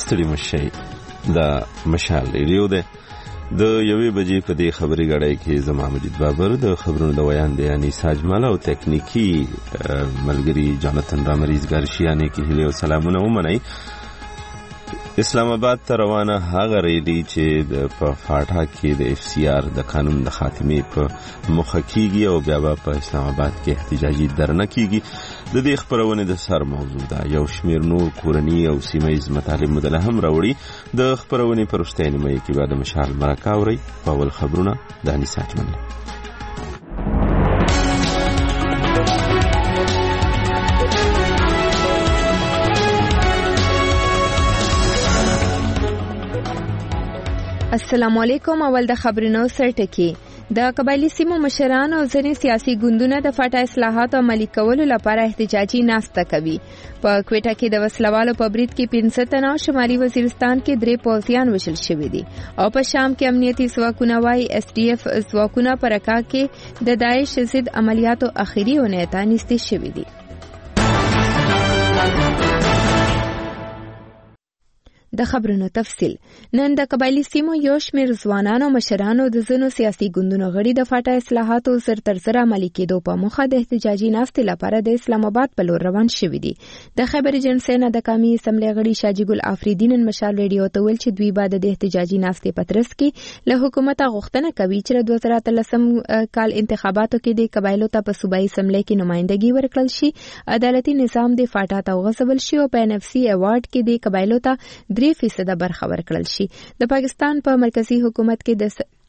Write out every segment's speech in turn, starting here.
ستړي مشي د مشال ریډیو ده د یوې بجې په دې خبري غړای کې زما مجید بابر د خبرونو د ویان دی یعنی ساجمال او تکنیکی ملګری جانتن رامریز ګرشیانه کې هلي او سلامونه ومنئ. اسلام آباد ته روانه هغه ریلی چې په فاټا کې د اف سی آر د قانون د خاتمه په مخه کېږي او بیا په اسلام آباد کې احتجاجي درنه کېږي. د دې خبرونه د سر موضوع ده. یو شمیر نور کورنی او سیمایي مطالب مدله هم راوړي. د خبرونه پرشتې نیمه کې بعد مشال مرکاوري په ول خبرونه د انیسات منل. السلام علیکم. اول د خبرونو سرټکی. د قبایلی سیمو مشران او ځینې سیاسي ګوندونه د فاټا اصلاحات عملي کولو لپاره احتجاجي ناسته کوي. په کوټه کې د وسلوالو په برید کې 500 تنه، شمالي وزیرستان کې 3 پوځیان وژل شوي دي او په شام کې امنیتي ځواکونه وايي اس ډي اف ځواکونه په رکا کې د داعش ضد عملیاتو اخیری اونۍ ته نږدې شوي دي. د خبرونو تفصیل. نن د قبایلی سیمو یو شمیر ځوانانو مشرانو د ځینو سیاسي ګوندونو غړي د فاټا اصلاحاتو سر تر سره عملي کېدو په موخه د احتجاجي ناستې لپاره د اسلام آباد په لور روان شوي دي. د خیبر ایجنسۍ نه د قومي اسمبلی غړي شاجي ګل افریدي نن مشال ریډیو ته ویل چې دوی بعد د احتجاجي ناستې په ترڅ کې له حکومت غوښتنه کوي چې د 2013 کال انتخاباتو کې د قبایلو ته په صوبایي اسمبلی کې نمائندګي ورکړل شي، عدالتي نظام د فاټا ته وغځول شي او په ان اف سي ایوارډ کې د قبایلو ته 3% برخه ورکړل شي. د پاکستان په مرکزی حکومت کې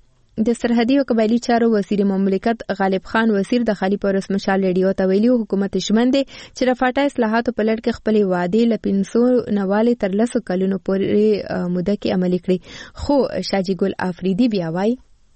د سرحدي او قبایلی چارو وزیر مملکت غالب خان وزیر د خالی پرس مشال ریډیو ته ویلي حکومت ژمن دی چې د فاټا اصلاحاتو په لړ کې خپل وعده ل 500 نواله تر 10 کلونو پورې موده کې عملي کړي. خو شاجي ګل افریدي بیا وایي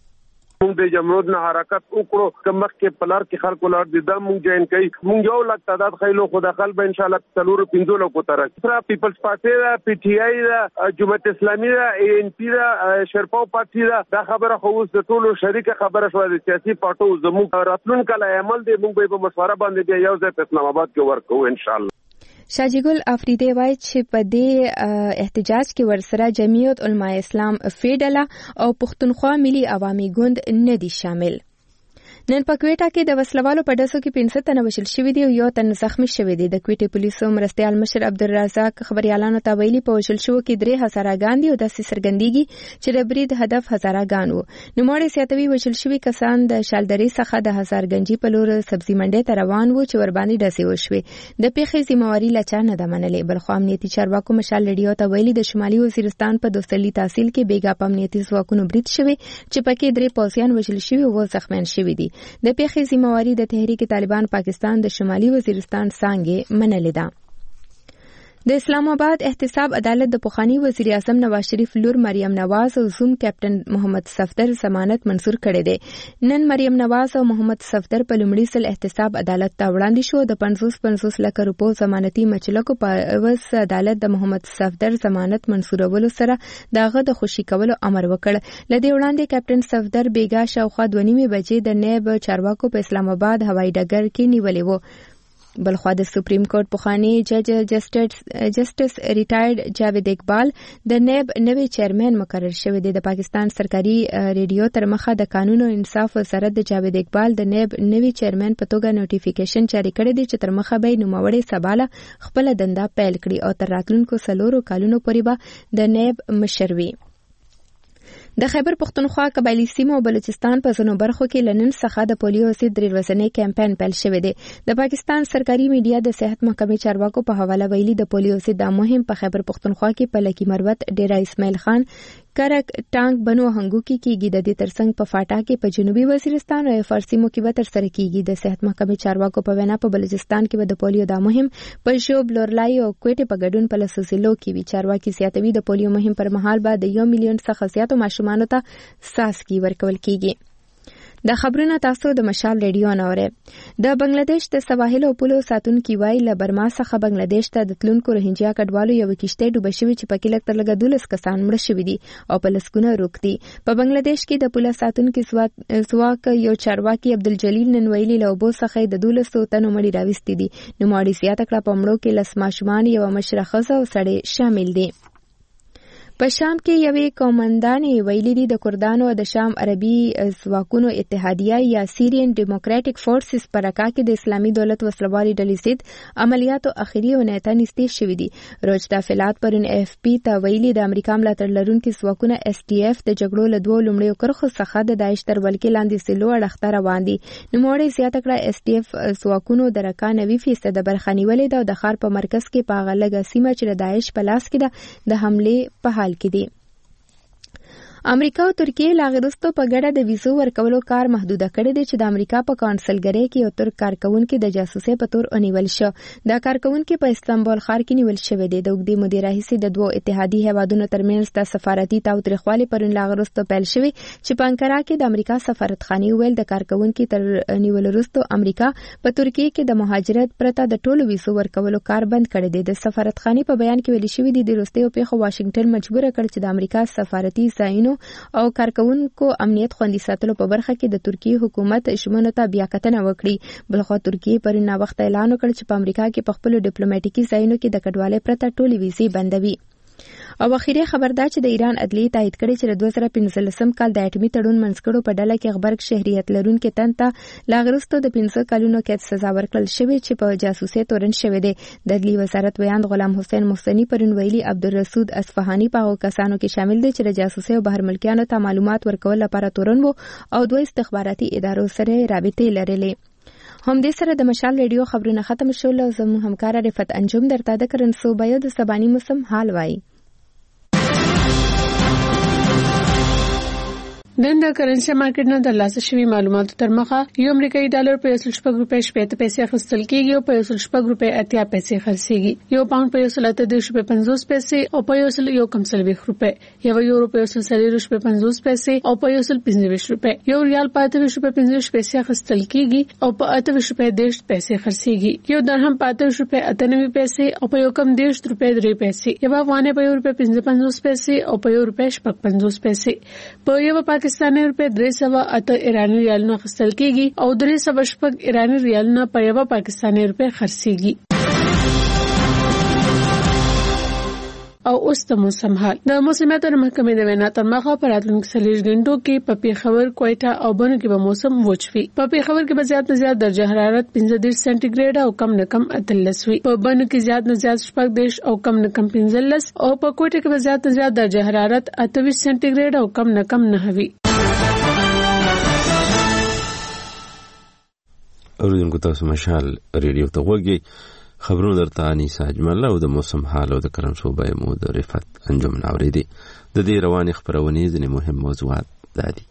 مونږ د جمهوریت نه حرکت وکړو کمخ کې پلار کې خلکو لار د دم مونږ جوائن کړي. مونږ یو لک تعداد خېلو خو داخل به ان شاء الله 315 کو تر سره پیپلز پارټي دا پی ټی آی دا جمهوریت اسلامي دا ای ان پی دا شرپاو پارټي دا خبره خو اوس د ټولو شریکه خبره شوه د سیاسي پارټو زموږ راتلونکو عمل دی. مونږ به مشوره باندې یو ځای په اسلام آباد کې ورکو ان شاء الله. شاجي ګل افریدي وایي چې په دې احتجاج کې ورسره جمعیت علماء اسلام فیډلا او پښتونخوا ملي عوامي ګوند نه دي شامل. نن په کوټه کې د وسلوالو په ډزو کې 500 تنه وژل شوي دي او یو تن زخمی شوی دی. د کوټې پولیسو مرستیال مشر عبدالرزاق خبريالانو ته ویلي په وژل شو کې 3 هزاراګان دي او د سرګندګي چې د برید هدف هزاراګان وو. نوموړي سیاتوي وژل شوي کسان د شالدري څخه د هزارګنجي په لور سبزي منډي ته روان وو چې ور باندې ډزې وشوي. د پیښې ذمہواری لچا نه ده منلې. بلخو امنیتي چارواکو مشال ریډیو ته ویلي د شمالي وزیرستان په دوستلي تحصیل کې بیګا په امنیتي ځواکونو برید شوی چې پکې 3 پوځیان وژل شوي او زخمیان شوي دي. د پیښې ذمہواری د تحریک طالبان پاکستان د شمالي وزیرستان څنګه منلې ده. د اسلام آباد احتساب عدالت د پوخانی وزیر اعظم نواز شریف لور مریم نواز او زوم کیپټن محمد صفدر ضمانت منظور کړي دي. نن مریم نواز او محمد صفدر په لومړي ځل احتساب عدالت ته وړاندې شو. د 50 لک روپو ضمانتي مچلکو په عوض عدالت د محمد صفدر ضمانت منظورولو سره داغه د خوشي کولو امر وکړ. لدې وړاندې کیپټن صفدر بیګا شاوخوا 2:30 بجې د نیب چارواکو په اسلام آباد هوایي ډګر کې نیولې وو. بلخوا د سپریم کورټ پخوانی جج جسټس ریټایرډ جاوید اقبال د نیب نوی چیرمن مقرر شوی دی. د پاکستان سرکاري ریډیو تر مخه د قانون او انصاف وزارت د جاوید اقبال د نیب نوی چیرمن په توګه نوټیفیکیشن جاری کړی دی چې تر مخه به نوموړی سباله خپل دنده پیل کړي او تر راتلونکو 4 کلونو پورې به د نیب مشر وي. د خیبر پښتونخوا قبایلی سیمو او بلوچستان په ځینو برخو کې لنن څخه د پولیو ضد 3 ورځنی کمپاین پیل شوی دی. د پاکستان سرکاري میډیا د صحت محکمې چارواکو په حواله ویلي د پولیو ضد مهم په خیبر پښتونخوا کې په لکی مروت ډیرا اسماعیل خان کرک ټانک بنو هنګو کې کېږي. د دې ترڅنګ په فاټا کې په جنوبي وزیرستان او فارسیمو کې به تر سره کېږي. د صحت محکمې چارواکو په وینا په بلوچستان کې به د پولیو د مهم په شوب لورلای او کوټه په ګډون په لسوسلو کې وی. چارواکي سیاتوي د پولیو مهم پر مهال به د 1 میلیون څخه زیاتو ماشومانو ته ساسکی ورکول کېږي. د خبرونو تاسو د مشال ریډیو نوره. د بنگلاديش د سواحل او پولو ساتونکو وایي له برما څخه بنگلاديش ته د تلونکو روهینجیا کډوالو یو کشته ډوبه شوې چې پکې لږ تر لږه 12 کسان مړ شوي دي او په لسګونه روغ دي. په بنگلاديش کې د پولیس ساتونکو ځواک یو چارواکي عبدالجلیل نن ویلي له اوبو څخه د 1200 تنو مړي راوستي دي. نو مړي زیاته کړه په مړو کې لس ماشومان یو مشره ښځه او سړی شامل دي. په شام کې یوې قومندانې ویلي دي د کردانو د شام عربي ځواکونو اتحادیه یا سیریان ډیموکراټک فورسز په رکا کې د اسلامي دولت وسلوالي ډلې ضد عملیاتو اخري اونۍ نږدې شوي دي. روجتا فلات پرون اف پی ته ویلي د امریکا ملاتړ لرونکي ځواکونه اس ټي اف د جګړو له دوه لومړیو کرښو څخه د داعش تر ولکې لاندې سیلو اړخته روان دي. نوموړی زیاته کړه اس ټي اف ځواکونو د رکا 90% برخه نیولې ده او د ښار په مرکز کې په هغه لږه سیمه چې د داعش په لاس کې ده د حملې په حال کې دي. امریکا او ترکیه لا غرستو په ګډه د ویزو ورکولو کار محدوده کړی دی چې د امریکا په کونسلګرۍ کې یو ترک کارکونکي د جاسوسۍ په تور ونیول شو. دا کارکونکي په استانبول ښار کې نیول شوی دی. د اوږدې مودې راهیسې د دوو اتحادي هیوادونو ترمنځ د سفارتي تاوتریخوالي پرون لا غرستو پیل شوی چې په انکارا کې د امریکا سفارتخانې ویل د کارکونکي تر نیول وروسته امریکا په ترکیه کې د مهاجرت پرته د ټولو ویزو ورکولو کار بند کړی دی. د سفارتخانې په بیان کې ویل شوی دی د وروستیو پیښو واشنگټن مجبور کړ چې د امریکا سفارتي ځایونو او کارکونکو امنیت خوندي ساتلو په برخه کې د ترکیه حکومت شمنو ته بیا کتنه وکړي. بلخو ترکیه پرون وخت اعلان وکړ چې په امریکا کې په خپل ډیپلوماټیکي ځایونو کې د کډوالۍ پرته ټولې ویزې بندوي. او اخیری خبر دا چې د ایران عدلیه تایید کړي چې د 2015 کال د اټومي تړون منځګړو په ډله کې غبرګ شهریت لرونکي تن ته لاغرستو د 15 کلونو قید سزا ورکړل شوې چې په جاسوسي تورن شوې ده. د عدلیه وزارت ویاند غلام حسین محسنی پرون ویلي عبدالرسود اصفهانی په هغو کسانو کې شامل دي چې د جاسوسي او بهر ملکیانو ته معلومات ورکول لپاره تورن وو او دوه استخباراتي ادارو سره رابطې لرلې. هم دې سره د مشال ریډیو خبرونه ختم شول او زموږ همکار رفت انجم درته د کرنسو بیا د سبانی موسم حال وایي. نن د کرنسي مارکیټ نه د لاسه شوی معلوماتو تر مخه یو امریکایي ډالر په 1.6 روپۍ 70 پیسې اخیستل کیږي او په 1.6 روپۍ 80 پیسې خرڅیږي. یو پاوند په 1.8 پیسې او په 1.1 روپۍ. یو یورو په 1.50 پیسې او په 1.25 روپۍ. یو ریال په 8.50 پیسې اخیستل کیږي او په 8.10 پیسې خرڅیږي. یو درهم په 8.98 پیسې او په 1.10 پیسې. یو افغانۍ په 1.55 پیسې او په 1.55 پیسې. په یو پاکستاني روپے 308 ایرانی ریالونه خرڅل کیږي او 306 ایرانی ریالونه په یو پاکستاني روپے خرڅيږي. او اوس د موسم حال. د موسمیاتو محکمې د وینا تر مخه په راتلونکو 40 غنټو کې په پیښور، کوټه او بنو کې به موسم وچ وي. په پیښور کې به زیات نه زیات درجه حرارت 15 سانتیګریډ او کم نه کم 13 وي. په بنو کې زیات نه زیات 14 او کم نه کم 15 او په کوټه کې به زیات نه زیات درجه حرارت 28 سانتیګریډ او کم نه کم 9 وي. اوریدونکو تاسو مشال ریډیو ته وګورئ. خبرونه درته انیسا اجمل او د موسم حال او د کرنسو به مو د رفت انجم ناوریدي. د دې رواني خبرونه ځینې مهم موضوعات دادي.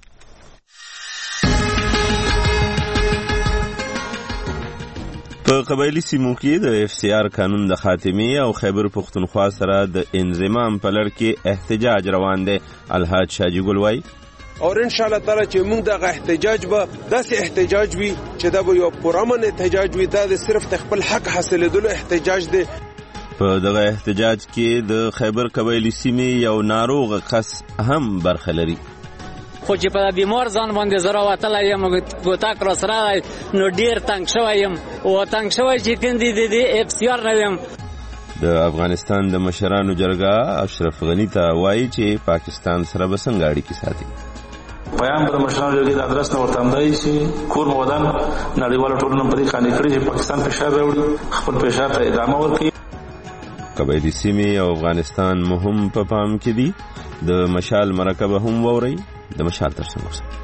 په قبایلی سیمو کې د اف سی آر قانون د خاتمي او خیبر پختونخوا سره د انضمام په لړ کې احتجاج روان دی. الحاج شاجي ګل وایي اور ان شاء الله تعالی چې موږ د احتجاج به داسې احتجاج وي چې دا به یو پرامن احتجاج وي. دا صرف خپل حق حاصلېدلو احتجاج دی. په دغه احتجاج کې د خیبر قبایلی سیمې یو ناروغ کس هم برخه لري. خو چې په بیمار ځان باندې زرا وتلی یم ګوتاک را سره نو ډېر تنګ شوی یم او تنګ شوی چې کندې د اف سی آر نه یم. د افغانستان د مشرانو جرګه اشرف غنی ته وایي چې پاکستان سره به څنګه اړیکې ساتي. پیام پر مشرانو جرګې د ادرس نه ورته همدای چې کور مودان نړیواله ټولنه په دې قانې کړی چې پاکستان فشار راوړي، خپل فشار ته ادامه ورکړي. قبایلی سیمې او افغانستان مهم په پام کې دي. د مشال مرکه هم ووري. د مشال تر څنګ اوسه.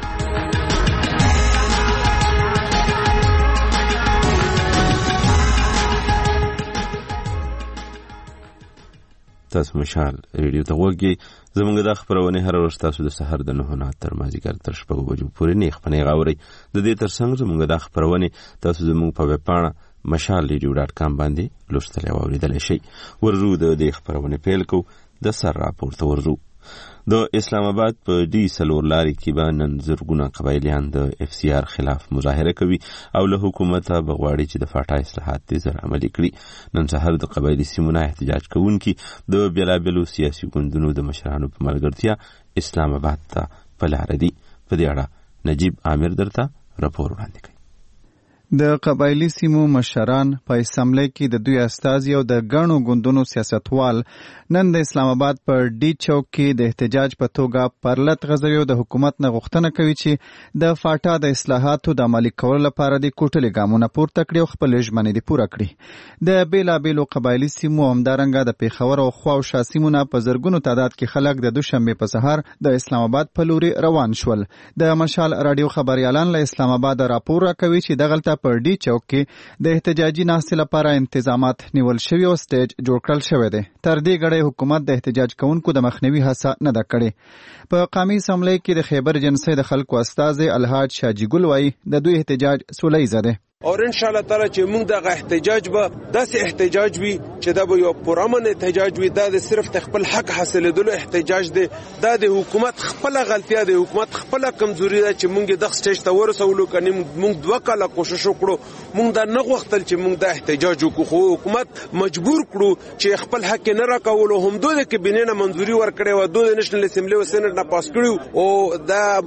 تاسو مشال ریډیو ته وګورئ. زموږ د خبرونه هر ورځ تاسو د سحر د 9 نه تر مازیګر تر 6 بجو پورې نه خپنه غاوري. د دې ترڅنګ زموږ د خبرونه تاسو زموږ په ویب پاڼه mashalradio.com باندې لوستل او اوریدل شئ. ورزو د دې خبرونه پیل کو د سر راپورته ورزو. د اسلام آباد په ډي سلور لاري کې باندې زرګونه قبایلیان د اف سی آر خلاف مظاهره کوي او له حکومت بغواړي چې د فاټا اصلاحات تیزر عملي کړي. نن سهار د قبایلی سیمونو احتجاج کوونکي د بیلابلو سیاسي ګوندونو د مشرانو په ملګرتیا اسلام آباد ته په لار دي. په دې اړه نجیب عامر درته راپور وړاندې کوي. د قبایلی سیمو مشران په اسمبلی کې د دوی استازي او د غنو ګوندونو سیاستوال نن د اسلام آباد پر ډي چوک کې د احتجاج په توګه پرلط غځوي او د حکومت نه غوښتنه کوي چې د فاټا د اصلاحاتو د عملي کولو لپاره د کوټلې ګامونه پورته کړي او خپل ژمنې دې پوره کړي. د بیلابیلو قبایلی سیمو همدارنګه د پیښور او خوا او شا سیمونه په زرګونو تعداد کې خلک د دوشنبه په سهار د اسلام آباد په لوري روان شول. د مشال رادیو خبريالان له اسلام آباد راپور راکوي چې دغلته پر ډي چوک کې د احتجاجي ناستې لپاره انتظامات نیول شوي او سټیج جوړ کړل شوی دی. تر دې غړې حکومت د احتجاج کوونکو د مخنیوي هڅه نه ده کړې. په قومي اسمبلی کې د خیبر جنسي د خلکو استازي الحاج شاجي ګل وایي د دوی احتجاج سوله‌ییز دی. او ان شاء الله تعالی چې موږ د احتجاج به داسې احتجاج وي چې دا به یو پرامن احتجاج وي. دا د صرف خپل حق حاصلېدلو احتجاج دی. دا د حکومت خپل غلطیا دی، حکومت خپل کمزوري ده چې موږ د سټیج ته ورسولو. کني موږ 2 کاله کوشش وکړو، موږ دا نه غوښتل چې موږ د احتجاج وکړو، خو حکومت مجبور کړو چې خپل حق نه راکولو. هم دوی د کابینې منځوري ورکړې و، دوی د نېشنل اسمبلی او سېنات نه پاس کړو او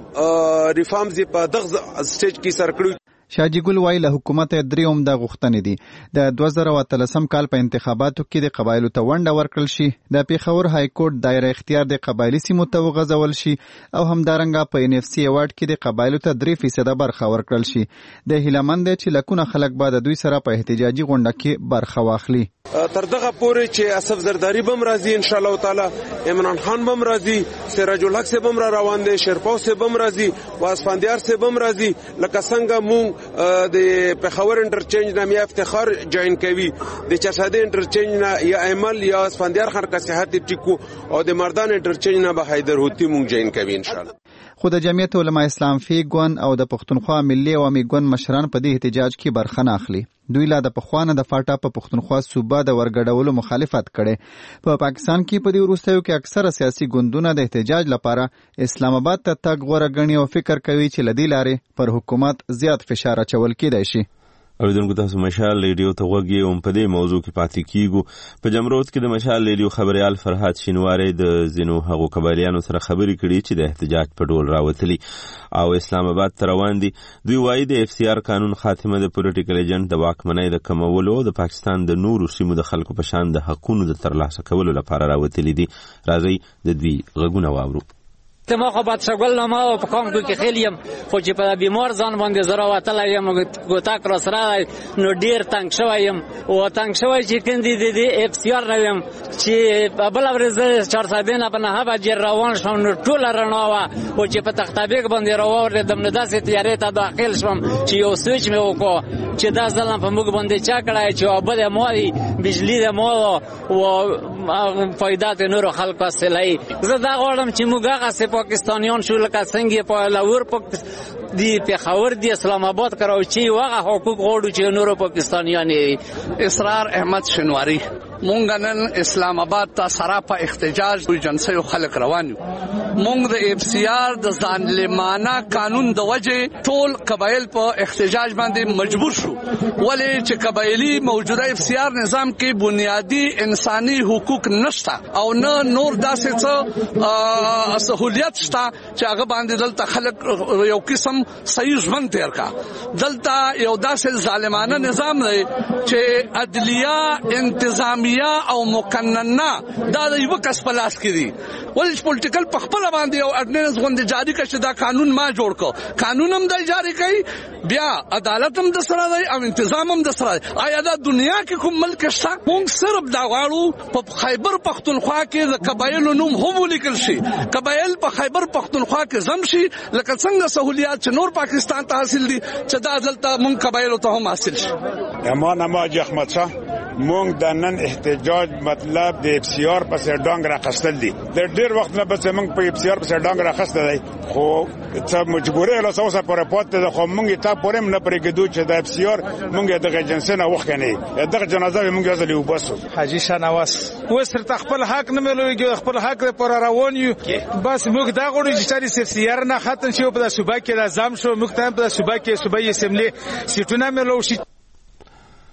دا ریفارمز په دغه سټیج کې سر کړو. شاجي ګل وایي له حکومت درې عمده غوښتنې دي. د 2013 کال په انتخاباتو کې د قبایلو ته ونډه ورکړل شي، د پیښور های کورټ دایره اختیار د قبایلی سیمو ته وغځول شي او همدارنګه په NFC ایوارډ کې د قبایلو ته 3% برخه ورکړل شي. د هیلمند چې لکونه خلک به د دوی سره په احتجاجي غونډه کې برخه واخلي. تر دغه پورې چې اسف زرداری بم راځي ان شاء الله تعالی، عمران خان بم راځي، سراج الحق سے بم را روان دي، شرپاو سے بم راځي، واسفندیار سے بم راځي. لکه څنګه مونږ د پیښور انټرچینج نه یا افتخار جوائن کوي، د چرساده انټرچینج نه یا ایمل یا اسفندیار خان کا صحت ټیکو او د مردان انټرچینج نه به حیدر هوتی مونږ جوائن کوي ان شاء الله. خو د جمعیت علما اسلام فی ګوند او د پښتونخوا ملي عوامي ګوند مشران په دې احتجاج کې برخه نه اخلي. دوی لا د پخوانه د فاټا په پښتونخوا صوبه د ورګډولو مخالفت کړي. په پاکستان کې په دې وروستیو کې اکثره سیاسي ګوندونه د احتجاج لپاره اسلام آباد ته تګ غوره ګڼي او فکر کوي چې لدی لارې پر حکومت زیات فشار اچول کېدای شي. اوریدونکو تاسو مشال ریډیو ته غوږی او په دې موضوع کې پاتې کیږو. په جمرود کې د مشال ریډیو خبريال فرحات شینواری د زینو هغو قبایلیانو سره خبرې کړي چې د احتجاج په ډول راوتلي او اسلام آباد ته روان دي. دوی وایي د FCR قانون خاتمه د پولیټیکل ایجنټ د واکمنۍ د کمولو د پاکستان د نورو سیمو د خلکو په شان د حقونو د ترلاسه کولو لپاره راوتلي دي. راځي د دوی غږونه واورو. ما خو بادشاهګل نامه او په کانګو کې خېلیم، خو چې په بیمار ځان باندې زره وتلی یم، ګوتاک را سره نو ډېر تنګ شوی یم. او تنګ شوی چې کندې د FCR نه یم چې بله ورځ چهارسدې نه په 9 بجې روان شوم، نو ټوله رڼا وه. او چې په تختابیګ باندې راواورېدم نو داسې تیارې ته داخل شوم چې یو سویچ مې وکړو چې دا ظلم په موږ باندې چا کړی چې اوبه د ما دي، بجلي د ما او فایدات نورو خلکو حاصلوي. زه دا غواړم چې موږ هغسې پاکستانیان شو لکه څنګه په لاهور دی پیښور دی اسلام آباد کراچي وغه حقوق غوړو چې نورو پاکستانیان. اسرار احمد شنواری. مونږ نن اسلام آباد ته سراپا احتجاج جنسي خلک روان یو. مونږ د FCR د ظالمانه قانون د وجه ټول قبایل په احتجاج باندې مجبور شو، ولې چې قبایلی موجوده FCR نظام کې بنیادی انساني حقوق نشته او نه نور داسې څه سہولیت شته چې هغه باندې دلته خلک یو قسم صحیح ژوند تیر کا. دلته یو داسې ظالمانه نظام دی چې عدلیه انتظامیه او مقننه دا د یو کس په لاس کې دي. ولې پولیټیکل په خپل باندې یو اډننس غونډه جاری کړي چې دا قانون ما جوړ کو، قانون هم د جاری کوي، بیا عدالت هم د سره دی او انتظام هم د سره دی. آیا دا دنیا کې کوم ملک شته؟ موږ صرف دا غواړو په خیبر پختونخوا کې د قبایلو نوم هم ولیکل شي، قبایل په خیبر پختونخوا کې زم شي لکه څنګه سہولیات چې نور پاکستان ته حاصل دي چې دا دلته موږ قبایلو ته هم حاصل شي. امان اماج احمد شاه مونږ د نن احتجاج مطلب د FCR پسې ډنګ راخستل دي. د ډیر وخت نه بس مونږ په FCR پسې ډنګ راخسته دی، خو څه مجبورې له اوسه پورې پاتې ده. خو مونږ ته پورې نه پرېږدو چې د FCR مونږ دغه جنسي نه وښکنې، دغه جنازه مونږ ځلې وباسو. حاجی شنواس اوس تر خپل حق نه ملويږي، خپل حق پر روان یو. بس موږ دا غوړو چې FCR نه ختم شي په صوبه کې لازم شو، موږ ته په صوبه کې صوبایي اسمبلی سیټونه ملو شي.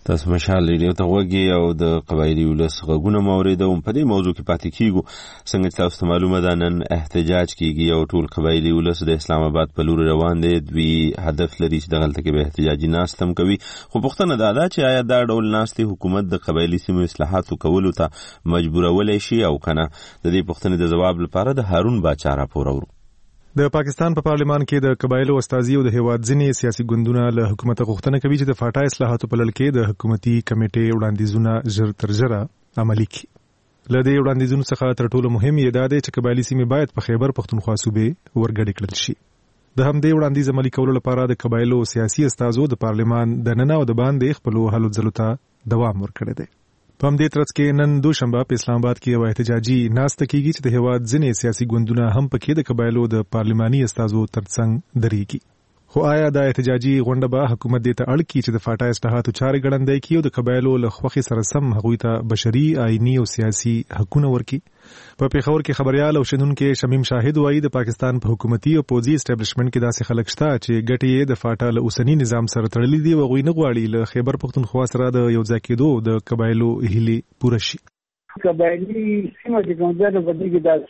تاسو مشال ریډیو ته وګورئ او د قبایلی ولس غږونه مورید او په دې موضوع کې پاتې کیږو. څنګه تاسو ته معلومه ده نن احتجاج کیږي او ټول قبایلی ولس د اسلام آباد په لور روان دي. دوی هدف لري چې دغلته کې به احتجاجي ناستم کوي. خو پوښتنه دا ده چې آیا دا ډول ناستې حکومت د قبایلی سیمو اصلاحاتو کولو ته مجبورولای شي او کنه؟ د دې پوښتنې د جواب لپاره د هارون باچا راپور اورو. د پاکستان په پارلمان کې د قبایلو استازي او د هیواد ځینې سیاسي ګوندونه له حکومت غوښتنه کوي چې د فاټا اصلاحاتو په لړ کې د حکومتي کمیټې وړاندیزونه ژر تر ژره عملي کړي. له دې وړاندیزونو څخه تر ټولو مهم یې دا دی چې قبایلي سیمې باید په خیبر پښتونخوا صوبې ورګډې کړل شي. د همدې وړاندیز عملي کولو لپاره د قبایلو سیاسي استازو د پارلمان د ننه او د باندې خپل هلو ځلو ته دوام ورکړی دی. په همدې ترڅ کې نن دوشنبه په اسلام آباد کې یو احتجاجي ناسته کیږي چې د هیواد ځینې سیاسي ګوندونه هم پکې د قبایلو د پارلماني استازو ترڅنګ درېږي. خو آیا دا احتجاجي غونډه به حکومت دې ته اړ کړي چې د فاټا اصلاحاتو چارې ګړندۍ کړي او د قبایلو له خوښې سره سم هغوی ته بشري، آئیني او سیاسي حقونه ورکړي؟ په پیښور کې خبريال او شنونکو شمیم شاهد وایي د پاکستان په حکومتي او پوځي اسټابلیشمنت کې داسې خلک شته چې ګټې یې د فاټا له اوسنی نظام سره تړلې دي او هغوی نه غواړي له خیبر پښتونخوا سره د یو ځای کېدو د قبایلو هیلې پوره شي. قبایلی سیمه چې کوم ځای په دې کې د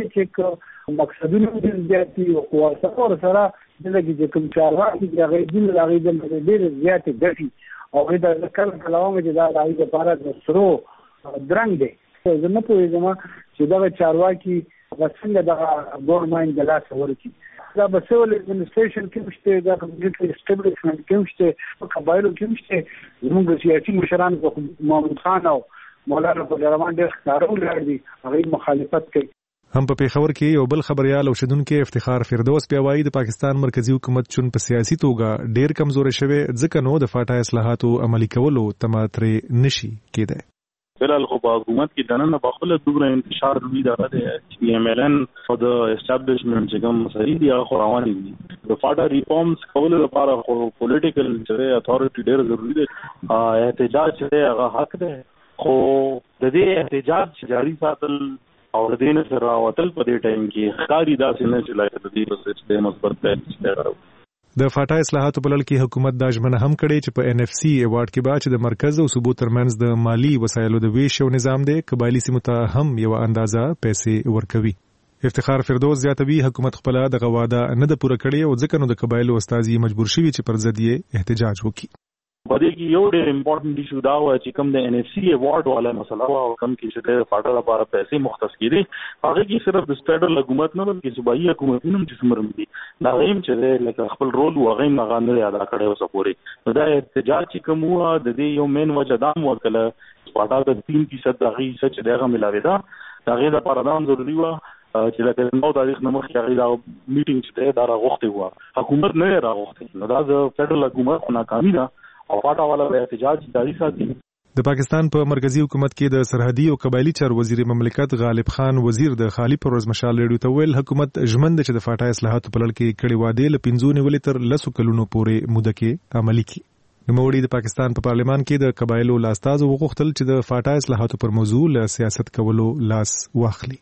سټریټیک مقصدونه د زیاتي او قواسو سره دغه کوم چارواکي د غیدل د ډېر زیات ګټي او دا کله کلام چې دا د لپاره د سرو درنګ دی. زه نه پوهېږم چې دغه چارواکي څنګه دغه ګورنمنټ د لاسه ورکړي. دا به سیول ایڈمنسټریشن کې شته، دا کمیونټي اسټابلیشمنت کې شته، قبایلو کې شته. زموږ سیاسي مشران محمد خان او مولانا فضلرحمان ډېر ښکاره ولاړ دي، هغوی مخالفت کوي. هم په پیښور کې یو بل خبريال او شنونکو افتخار فردوس بیا وایي د پاکستان مرکزی حکومت چون په سیاسي توګه ډېر کمزوري شوی، ځکه نو د فاټا اصلاحاتو عملي کولو تماترې نشي کېدای. فلحال خو په حکومت کې دننه په خپل دومره انتشار لوي دغه دی چې MLN او د اسټابلیشمنت چې کوم مسایل دي هغه روان دي. د فاټا ریفارمز کولو لپاره خو پولیټیکل چې اتھارټي ډېر ضروری دی. احتجاج چې هغه حق دی، خو د دې احتجاج جاری ساتل او د دې سره وتل په دې ټایم کې ښکاری داسې نه چې لکه د دې په سیستم مثبت پیل د فاټا اصلاحاتو په لړ کې حکومت دا ژمنه هم کړې چې په NFC ایوارډ کې به چې د مرکز او صوبو ترمنځ د مالی وسایلو د ویش او نظام دی قبایلی سیمو ته هم یو اندازه پیسې ورکوي. افتخار فردوس زیاتوي حکومت خپل دغه وعده نه ده پوره کړې او ځکه نو د قبایلو استازي مجبور شوي چې پر ضد یې احتجاج وکړي. په دې کې یو ډېر امپورټنت ایشو دا و چې کوم د NFC ایوارډ والا مسله او کوم کې چې د فاټا لپاره پیسې مختص کړي، هغه کې صرف د فدرال حکومت نه بلکې صوبایي حکومتونو هم چې څومره دي دا هم چې لکه خپل رول وغه نه غاندې ادا کړي او سپوري. نو دا احتجاج چې کوم و د دې یو مین وجه دا وکړه فاټا د 3% دغه چې دغه ملاوي دا دغه لپاره دا ضروري و چې لکه نو تاریخ نه مخکې هغه دا میټینګ چې دا راغوښتي و حکومت نه راغوښتي. نو دا د فدرال حکومت ناکامي ده او فاټا والا به احتجاج جاری ساتي. د پاکستان په مرکزی حکومت کې د سرحدي او قبایلی چارو وزیر مملکت غالب خان وزیر د خالی پروز مشال ریډیو ته ویل حکومت ژمن ده چې د فاټا اصلاحاتو په لړ کې کړي وعده له 15 نیولې تر 10 کلونو پورې موده کې عملي کړي. نوموړي د پاکستان په پارلمان کې د قبایلو لاستازو وغوښتل چې د فاټا اصلاحاتو پر موضوع له سیاست کولو لاس واخلي.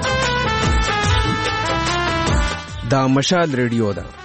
دا مشال ریډیو ده.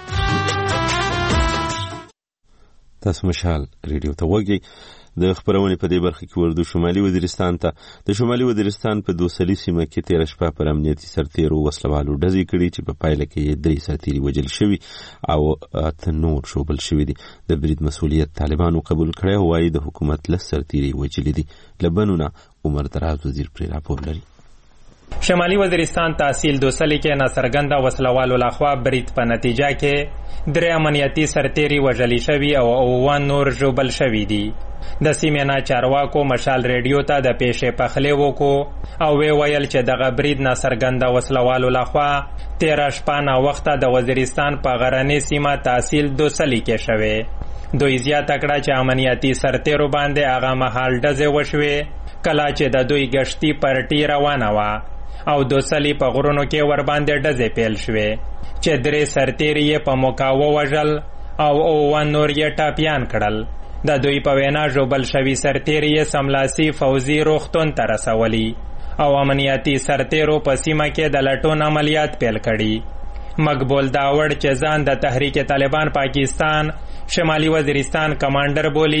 تاسو مشال ریډیو ته وګورئ. د خبرونه په دې برخه کې ورده شمالي وزیرستان ته د شمالي وزیرستان په دوسلي سیمه کې 13 شپه پر امنیتي سرتیرو وسلوالو ډزې کړي چې په پایله کې 3 سرتیري وژل شوي او 8 نور شوبل شوي دي. د برید مسؤلیت طالبانو قبول کړی او وايي د حکومت لس سرتیري وژلي دي. لبنونه عمر دراز وزیر پر راپور لري. شمالي وزیرستان تحصیل دوسلی کې ناڅرګنده وسلوالو لخوا برید په نتیجه کې 3 امنیتي سرتیري وژل شوي او 9 نور ژوبل شوي دي. د سیمې نه چارواکو مشال ریډیو ته د پیښې پخلی وکړو او ویل چې دغه برید ناڅرګنده وسلوالو لخوا 13 شپه ناوخته د وزیرستان په غرنۍ سیمه تحصیل دوسلی کې شوی. دوی زیاته کړه چې امنیتي سرتیرو باندې هغه مهال ډزې وشوې کله چې د دوی ګشتي پارټي روانه وه او دوسلی په غرونو کې ور باندې ډزې پیل شوې چې 3 سرتیري یې په موقع ووژل او 9 نور یې ټاپیان کړل. د دوی په وینا ژوبل شوي سرتیري یې سملاسي فوزي روغتون ته رسولي او امنیتي سرتیرو په سیمه کې د لټون عملیات پیل کړي. مقبول داوړ چې ځان د تحریک طالبان پاکستان شمالي وزیرستان کمانډر بولی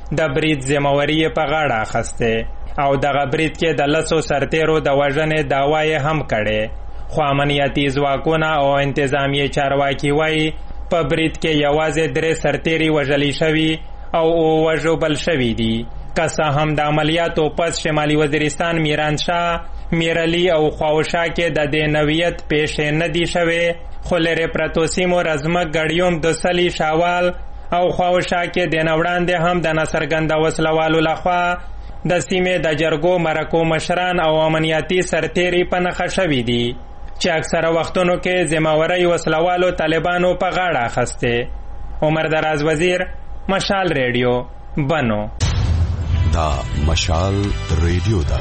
د برید ذمہواری په غاړه اخیسته او دغه برید کې د 10 سرتیرو د وژنې دعوا یې هم کړې، خو امنیتي ځواکونه او انتظامیه چارواکي وایي په برید کې یوازې 3 سرتیري وژل شوي او وژل شوي دي. که څه هم د عملیاتو پس شمالي وزیرستان میرانشاه، میرعلي او خواوشا کې د دې نوعیت پیښې نه دي شوې، خو لرې پرتو سیمو رزمک ګړیوم د سلی شاوال او خواوشا کې د نوړاندې هم د ناڅرګنده وسلوالو لخوا د سیمې د جرګو مرکو مشران او امنیتي سرتیري په نښه شوي دي چې اکثره وختونو کې ذمہواری وسلوالو طالبانو په غاړه اخیسته. عمر دراز وزیر، مشال ریډیو، بنو. دا مشال ریډیو دا.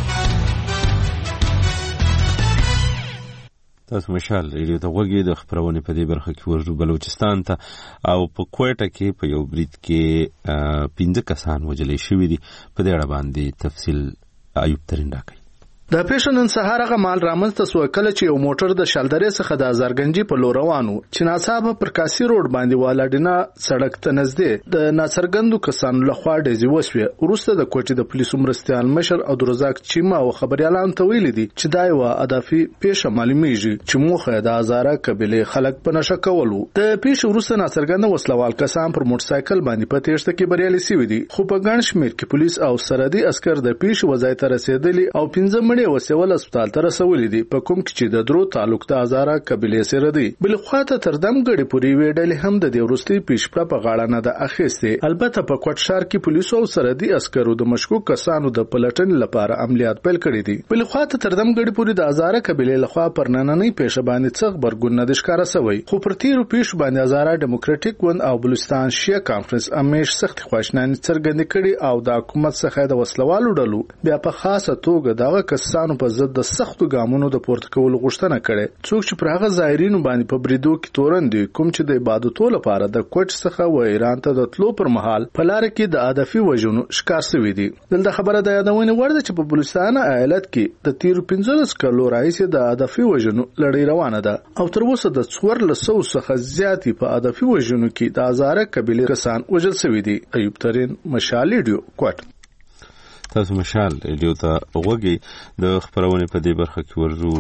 تاسو مشال ریډیو ته غوږی د خبرونه په دې برخه کې ورجو بلوچستان ته او په کوټه کې په یو برید کې 15 کسان وژل شوي دي. په دې اړه باندې تفصیل ایوب ترین راکړي. د پیښنن سهار غ مال رامنځته سو کله چې یو موټر د شالدرې څخه د ازرګنجي په لور روانو چې ناڅاپه پر کاسي روډ باندې والاډینا سړک ته نږدې د ناڅرګندو کسانو لخوا ډزې وشوه. وروسته د کوټې د پولیسو مرستيال مشر عبدالرزاق چیما او خبريالان ته ویل دي چې دا یو اضافي پیښه معلومیږي چې موخه د هزاره قبيله خلک په نشه کولو. د پیښې وروسته ناڅرګند وسلوال کسان پر موټر سایکل باندې په تیښته کې بریالي شوي دي، خو په ګڼ شمېر کې پولیس او سرحدي عسكر د پیښې وځای ته رسیدلي او 15 وسول هسپتال ته رسولې دي، په کوم کې چې د درو تعلق د هزاره قبيله سره دی. بل خواته تر دم غړي پوری ویډل هم د ورستي پیشپړه په غاړه نه د اخیسته. البته په کوټ شهر کې پولیسو او سرحدي عسکرو د مشکوک کسانو د پلټن لپاره عملیات پیل کړي دي. بل خواته تر دم غړي پوری د هزاره قبيله لخوا پر نننۍ پیښه باندې څخ برګون نه د ښکارا سوی، خو پر تیرو پیښ باندې هزاره ډیموکراټیک ون او بلوچستان شیا کانفرنس امیش سخت خواشنانی څرګند کړي او د حکومت څخه د وسلوالو ډلو بیا په خاصه توګه دغه کسانو په ضد د سختو ګامونو د پورته کولو غوښتنه کړې. څوک چې پر هغه ظاهرینو باندې په بریدو کې تورن دي کوم چې د عبادتو لپاره د کوټ څخه و ایران ته د تلو پر مهال په لار کې د هدفي وژنو ښکار شوي دي. دلته خبره د یادونه ورده چې په بلوچستان ایالت کې د تیر 15 کلو راځي د هدفي وژنو لړۍ روانه ده او تر اوسه د 1400 څخه زیاتې په هدفي وژنو کې د هزاره قبيله کسان وژل شوي دي. ایوب ترین، مشال ریډیو، کوټ. تاسو مشال ریډیو ته غوږی د خبرونه په دې برخه کې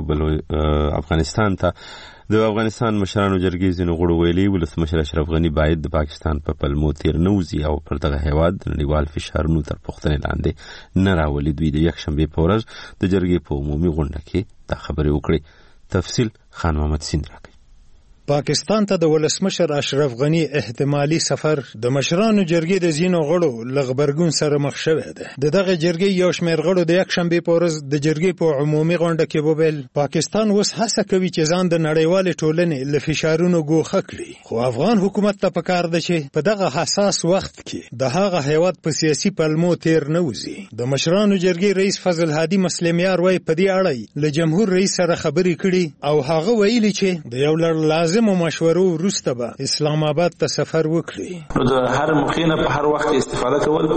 ورجو افغانستان ته. د افغانستان مشرانو جرګې ځینو غړو ویلي ولسمشر اشرف غنی باید د پاکستان په پلمو تیر نه وځي او پر دغه هیواد د نړیوال فشارونو تر پوښتنې لاندې نه راولي. دوی د یکشنبې په ورځ د جرګې په عمومي غونډه کې دا خبرې وکړې. تفصیل خان محمد سیند راکړي. پاکستان ته د ولسمشر اشرف غنی احتمالي سفر د مشرانو جرګې د زینو غړو لغبرګون سره مخ شوه ده. دغه جرګې یو شمېر غړو د یکشنبې په ورځ د جرګې په عمومي غونډه کې وویل پاکستان اوس هڅه کوي چې ځان د نړیوال ټولنې له فشارونو ګوښه کړي، خو افغان حکومت ته پکار ده چې په دغه حساس وخت کې د هغه هیواد په سیاسي پلمو تیر نه وځي. د مشرانو جرګې رئیس فضل هادي مسلمیار وایي په دې اړه له جمهور رئیس سره خبرې کړي او هغه ویلي چې د یو لړ لازم مشورو وروسته به اسلام آباد ته سفر وکړي. نو د هر موخینه په هر وخت استفاده کول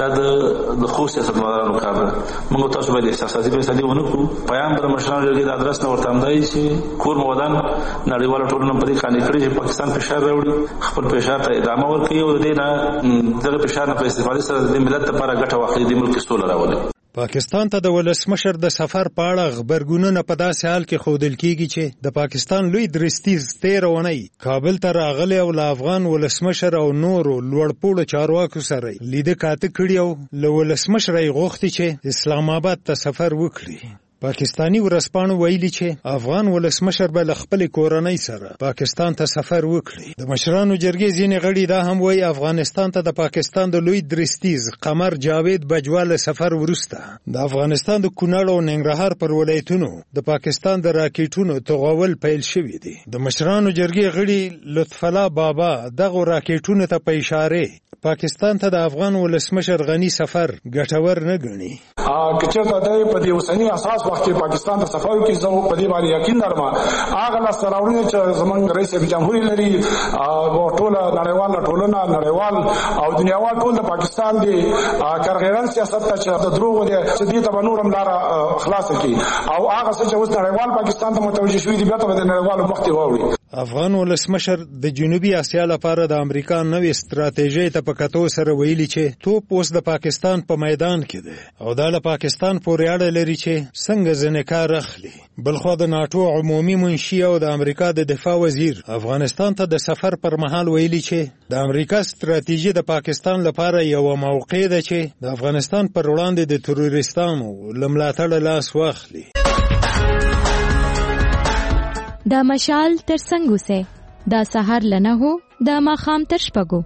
د خو سیاستمدارانو کار ده. موږ تاسو باید احساساتي فیصلې ونه کړو. پیغام د مشرانو جرګې د ادرس نه ورته امدای چې کور مودان نړیوال ټولنه په دې قانې کړی چې پاکستان فشار راوړي، خپل فشار ته ادامه ورکړي او د دې نه دغه فشار نه په استفاده سره د ملت لپاره ګټه واخلي، د ملک سوله راولي. پاکستان ته د ولسمشر د سفر په اړه خبرګونونه په داسې حال کې ښودل کیږي چې د پاکستان لوی درستیز 13 اونۍ کابل ته راغلی او له افغان ولسمشر او نورو لوړپوړو چارواکو سره لیده کاته کړي او له ولسمشر یې غوښتي چې اسلام آباد ته سفر وکړي. پاکستانی ورسپانو ویلي چې افغان ولسمشر به له خپلې کورنۍ سره پاکستان ته سفر وکړي. د مشرانو جرګې ځینې غړي دا هم وایي افغانستان ته د پاکستان د لوی درستیز قمر جاوید بجوا له سفر وروسته د افغانستان د کونړ او ننګرهار پر ولایتونو د پاکستان د راکېټونو توغول پیل شوي دي. د مشرانو جرګې غړي لطف الله بابا دغه راکېټونو ته په اشاره پاکستان ته د افغان ولسمشر غنی سفر ګټور نه ګڼي. که چېرته دی په دې اوسني اساس وخت کې پاکستان ته صفاوي کې زه په دې باندې یقین لرم هغه لاس راوړنه چې زمونږ رئیس جمهور لري او ټول نړیوال ټولنه نړیوال او دنیاوال ټول د پاکستان دی کارګران سیاست ته چې د دروغ دی چې دې ته نورم لار خلاص کی او هغه څه چې اوس نړیوال پاکستان ته متوجه شوی دی بیا ته د نړیوالو مخ ته واوړي. افغان ولسمشر د جنوبي اسیا لپاره د امریکا نوې ستراتیژي ته په کتو سره ویلي چې توپ اوس د پاکستان په میدان کې دی او دا له پاکستان پورې اړه لري چې څنګه ځنې کار اخلي. بلخو د ناتو عمومي منشي او د امریکا د دفاع وزیر افغانستان ته د سفر پر مهال ویلي چې د امریکا ستراتیژي د پاکستان لپاره یو موقع ده چې د افغانستان پر وړاندې د تروریستانو لملاتړ لاس واخلي. دا مشال تر څنګه سه دا سحر لنه هو دا ماخام تر شپګو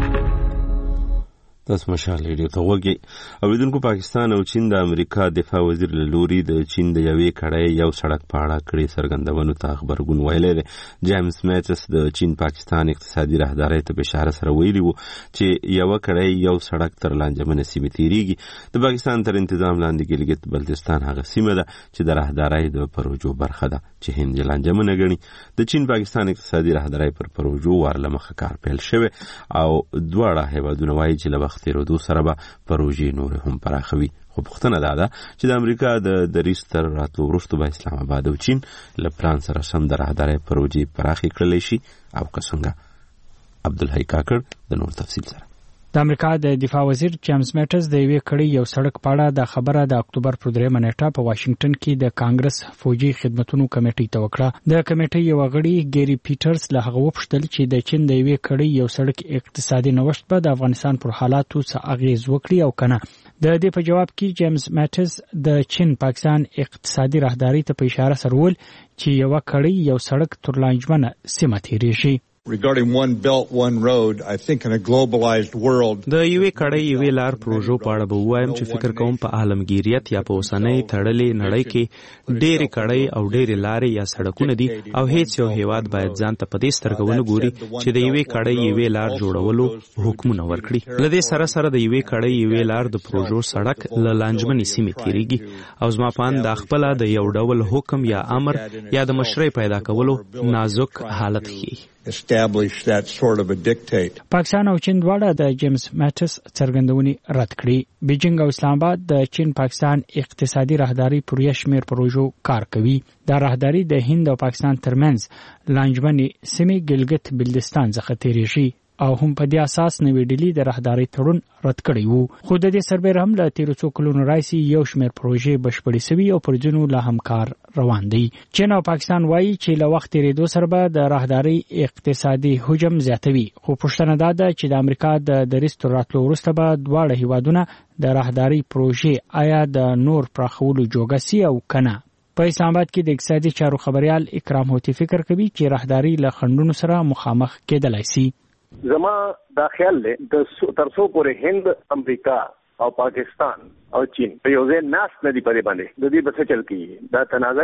تاسو مشال ریډیو ته وګورئ. اوریدونکو پاکستان او چین د امریکا دفاع وزیر له لوري د چین د یوې کړۍ یو سړک په اړه کړي څرګندونو ته خبرګون ویلی دی. جیمز میټس د چین پاکستان اقتصادي راهدارۍ ته په اشاره سره ویلي وو چې یوه کړۍ یو سړک تر لانجمنه سیمې تیریږي. د پاکستان تر انتظام لاندې ګلګت بلتستان هغه سیمه ده چې د راهدارۍ د پروژو برخه ده چې هند یې لانجمنه ګڼي. د چین پاکستان اقتصادي راهدارۍ پر پروژو وار له مخه کار پیل شوی او دواړه هیوادونه وایي چې له وخت تیرېدو سره به پروژې نورې هم پراخوي. خو پوښتنه دا ده چې د امریکا د دریځ تر راتلو وروسته به اسلام آباد او چین له پلان سره سم د راهدارۍ پروژې پراخې کړلی شي او که څنګه. عبدالحی کاکړ د نور تفصیل سره. د امریکا د دفاع وزیر جیمز میټس د یوې کړۍ یو سړک په اړه د خبره د اکتوبر پر 3 نیټه په واشنگټن کې د کانګرس فوجي خدماتو کمیټې ته وکړه. د کمیټې یو غړي ګيري پیټرز له هغه وپوښتل چې د چین د یوې کړۍ یو سړک اقتصادي نوښت به د افغانستان پر حالاتو څه اغیز وکړي او کنه. د دې په جواب کې جیمز میټس د چین پاکستان اقتصادي راهدارۍ ته په اشاره سره وویل چې یو کړۍ یو سړک تر لانجمنه سیمه تیریږي. Regarding one belt, one road, I think in a globalized world. د یوې کړۍ یوې لار پروژو په اړه به وایم چې فکر کوم په عالمگیریت یا په اوسنۍ تړلې نړۍ کې ډېرې کړۍ او ډېرې لارې یا سړکونه دي او هیڅ یو هیواد باید ځان ته په دې سترګه ونه ګوري چې د یوې کړۍ یوې لار جوړولو حکمونه ورکړي. له دې سره سره د یوې کړۍ یوې لار د پروژو سړک له لانجمنې سیمې تیریږي او زما په اند دا خپله د یو ډول حکم یا امر یا د مشرۍ پیدا کولو نازک حالت ښیي. Establish that sort of a dictate. پاکستان او چین دواړه د جیمز میټس څرګندونې رد کړې. بیجینګ او اسلام آباد د چین پاکستان اقتصادي راهداري پر یو شمېر پروژو کار کوي. دا راهداري د هند او پاکستان ترمنځ لانجمنې سیمې ګلګت بلتستان څخه تیریږي او هم په دې اساس نوې ډیلی د راهداري تړون رد کړی وو. خو د دې سربېره هم له تیرو څو کلونو راځي یو شمېر پروژې بشپړې شوي او پر ځینو لا هم کار روان دی. چین او پاکستان وایي چې له وخت تیریدو سره به د راهداري اقتصادي حجم زیاتوي. خو پوښتنه دا ده چې د امریکا د دریځ تر راتلو وروسته به دواړه هیوادونه د راهداري پروژې آیا د نور پراخولو جوګه سي او کنه. په اسلام آباد کې د اقتصادي چارو خبريال اکرام هوتی فکر کوي چې راهداري له خنډونو سره مخامخ کېدلای شي. زما دا خیال دی د ترڅو پورې هند امریکا او پاکستان او چین په یو ځای ناس نه دی پرې باندې د دې بس چل کیږي دا تنازع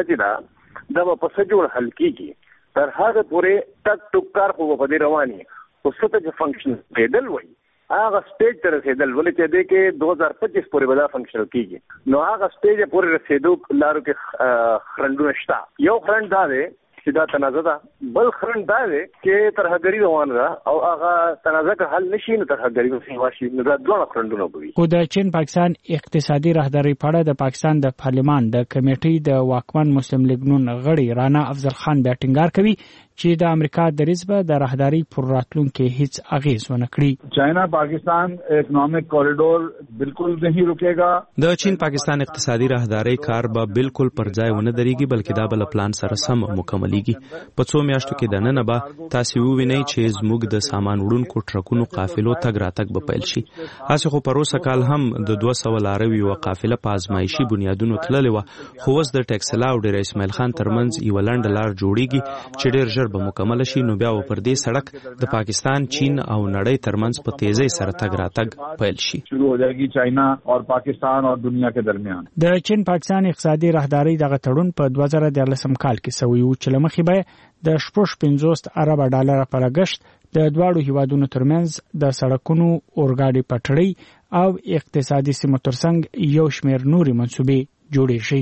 چې دا په څه جوړ حل کیږي تر هغه پورې ټک ټک کار خو په دې رواني او څه ته فنکشن پیدل وای هغه سټیج ته رسیدل ولې چې دې کې 2025 پورې ودا فنکشن کیږي نو هغه سټیج پورې رسیدو لارو کې خرندونه شته. یو خرند دا دی چې دا تنازع ده بل خرند دا دی چې ترهګری روان ده او هغه تنازع حل نشي نو ترهګری به واشي نو دا دوه خرندونه کوي. خو د چین پاکستان اقتصادي راهداري په اړه د پاکستان د پارلمان د کمیټې د واکمن مسلم لیگ نون غړي رانا افضل خان بیا ټینګار کوي چې د امریکا دریځ به د راهداري پر راتلونکو هیڅ اغیز ونه کړي. چاینا پاکستان اکنامک کوریډور بالکل نه رکیږي. د چین پاکستان اقتصادي راهداري کار به بالکل پر ځای ونه درېږي بلکې دا بل پلان سره سم مکملېږي. په څو میاشتو کې د نن به تاسو ووینئ چې زموږ د سامان وړونکو ټرکونو قافلو تګ راتګ به پیل شي. هڅه خو پروسه کال هم د 200 لاروي او قافله په ازمایشي بنیادونو تللې و خو اوس د ټیکسلا او ډیر اسماعیل خان ترمنځ یو لنډ لار جوړیږي چې ډیر ژر به مکمل شي نو بیا پر دې سړک د پاکستان چین او نړۍ ترمنځ په تیزی سره تګ راتګ پیل شي. شروع हो जाएगी چاینا او پاکستان او دنیا کې درمیان. د چین پاکستان اقتصادي راهداري دغه تړون په 2013 کال کې سوی و چې لمخې به د 50 ارب ډالر په لګښت د دواړو هیوادونو ترمنځ د سړکونو اورګاډي پټړۍ او اقتصادي سیمو ترڅنګ یو شمېر نوري منسوبې جوړې شي.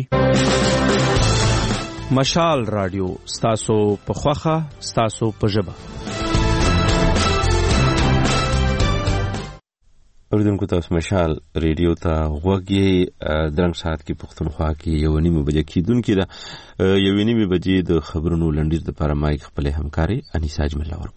مشال رادیو ستاسو په خوخه ستاسو په ژبه. اوریدونکو تاسو مشال ریډیو ته غوږی درنګ ساعت کې پښتونخوا کې 1:30 بجې کیدونکې ده. 1:30 بجې د خبرونو لنډیز د لپاره مایک خپل همکاري انیسا اجمل ورکو.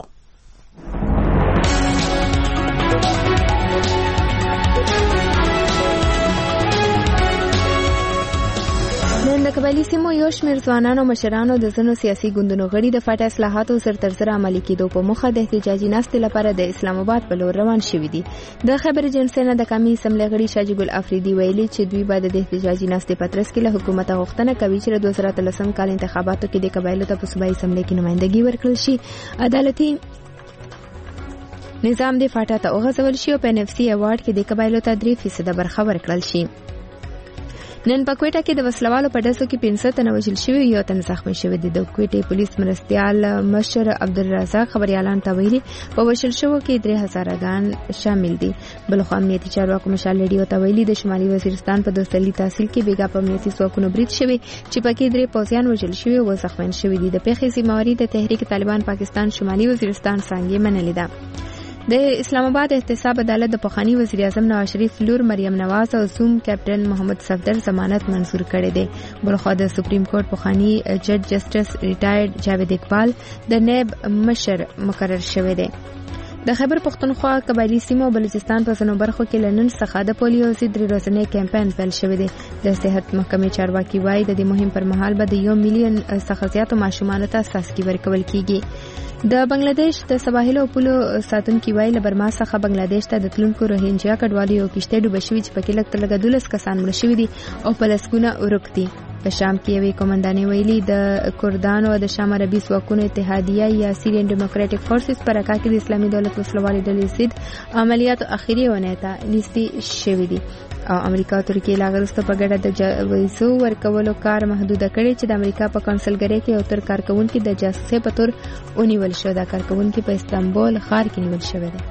د قبایلي سیمو یو شمېر ځوانانو مشرانو د ځینو سیاسي ګوندونو غړي د فاټا اصلاحاتو سرترسره عملي کېدو په موخه د احتجاجي ناستې لپاره د اسلام آباد په لور روان شوي دي. د خیبر جنسینه د قومي اسمبلۍ غړي شاجي ګل افریدي ویلي چې دوی به د احتجاجي ناستې په ترڅ کې له حکومت غوښتنه کوي چې د 2013 کال انتخاباتو کې د قبایلو ته په صوبایي اسمبلۍ کې نمائندګي ورکړل شي، عدالتي نظام د فاټا ته وغځول شي او په NFC ایوارډ کې د قبایلو ته 3% برخه ورکړل شي. نن په کوټه کې د وسلوالو په ډزو کې 500 تنه وژل شوي، یو تن زخمي شوی دی. د کوټې پولیس مرستیال مشر عبدالرزاق خبريالان ته ویلي په وژل شوو کې 3000 غان شامل دي. بلخو امنیتي چارواکو مشال ریډیو ته ویلي د شمالي وزیرستان په دوستلي تحصیل کې بیګا په امنیتي ځواکونو برید شوی چې پکې 3 پوځیان وژل شوي او زخمین شوي دي. د پیښې ذمہواری د تحریک طالبان پاکستان شمالي وزیرستان څنګه منلې ده. د اسلام آباد احتساب عدالت د پخوانی وزیر اعظم نواز شریف لور مریم نواز او زوم کیپټن محمد صفدر ضمانت منظور کړي دي. بلخو د سپریم کورټ پخوانی جج جسټس ریټایرډ جاوید اقبال د نائب مشر مقرر شوی دی. د خیبر پښتونخوا قبایلی سیمو او بلوچستان په ځینو برخو کې لنن څخه د پولیو ضد ورځنی کمپاین پیل شوی دی. د صحت محکمې چارواکي وایي د دې مهم پر مهال به د 1 میلیون څخه زیاتو ماشومانو ته اساسي ورکول کیږي. د بنگلاديش د سواحل او پولو ساتونکو وایي له برما څخه بنگلاديش ته د تلونکو روهینجیا کډوالو یو کشته ډوبه شوې چې پکې لږ تر لږه 12 کسان مړه شوي دي او په لسګونه ورک دي. په شام کې یوې قومندانې ویلي د کردانو او د شام عربي ځواکونو اتحادیه یا سیریان ډیموکراټک فورسز پر علاقه کې د اسلامي دولت وسلوالي ډلې ضد عملیاتو اخیری ونه ته نږدې شوي دي. او امریکا او ترکیه لاغرسته په ګډه د ویزو ورکولو کار محدود کړي چې د امریکا په کونسلګری کې یو تر کارکونکو د جاسوسۍ په تور ونیول شو. دا کارکونکو په استانبول ښار کې نیول شوی دی.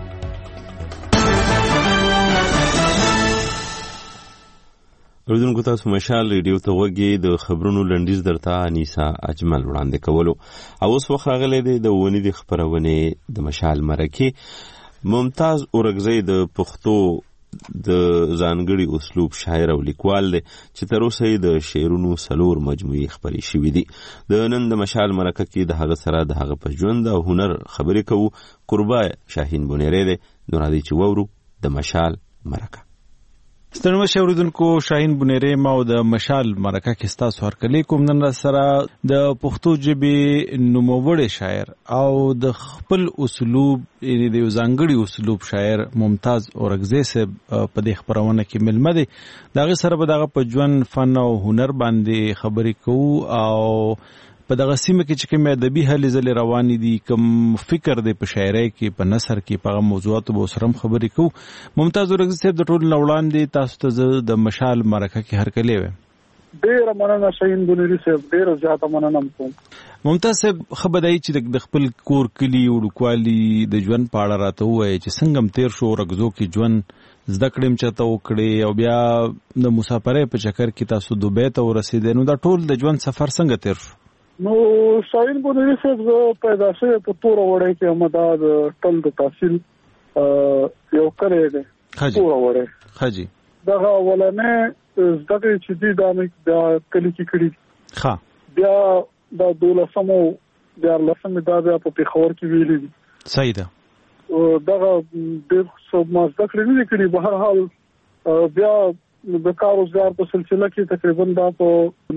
اوریدونکو تاسو مشال ریډیو ته وګورئ. د خبرونو لنډیز درته انیسا اجمل وړاندې کولو. او اوس وخت راغلی دی د ونې د خبرونه د مشال مرکه ممتاز اورګزی د پښتو د ځانګړي اسلوب شاعر او لیکوال دی چې تر اوسه د شعرونو 3 مجموعې خبرې شوې دي. د نن د مشال مرکه کې د هغه سره د هغه په ژوند او هنر خبرې کوو. قربا شاهین بونیری دی. نو راځي چې وورو د مشال مرکه. ستنو شوریدونکو شاهین بونیری ما او د مشال مرکه کې ستاسو هرکلی کوم. نن سره د پښتو ژبې نوموړی شاعر او د خپل اسلوب یعنی د ځانګړي اسلوب شاعر ممتاز اورګزی صاحب په دې خبرونه کې ملمه دي. دغه سره به دغه په ژوند فن او هنر باندې خبرې کوو او په دغه سیمه کې چې کوم ادبي هلې ځلې روانې دي کوم فکر دی په شاعرۍ کې په نثر کې په موضوعاتو به سره خبرې کوو. ممتاز اورګزی صاحب د ټول وړاندې تاسو ته د مشال مرکه کې هرکلی وي. ډېر مننه شاهین بونیری صاحب، ډېر زیاته مننه کوم. ممتاز صاحب خبردای چې د خپل کور کلی او ډکوالي د ژوند په اړه راته وایي چې څنګه تیر شو اورګزو کې ژوند زده کړم چاته وکړي او بیا د مسافرۍ په چکر کې تاسو دوبۍ ته ورسېدئ. نو دا ټول د ژوند سفر څنګه تیر شو؟ نو شاهین بونیری صاحب پیدا شوی په تور وړی کې امداد ټل د تحصیل یو کړی دی تور وړی خاجي دغه ولنه زده کړې چې دی د کلی کې کړی ښه بیا د 12مو د 14مې دا په پیښور کې ویلي دي. صحیح ده. دغه د څو ما زده کړې نه کړی. په هر حال بیا د کار روزګار په سلسله کې تقریبا دا په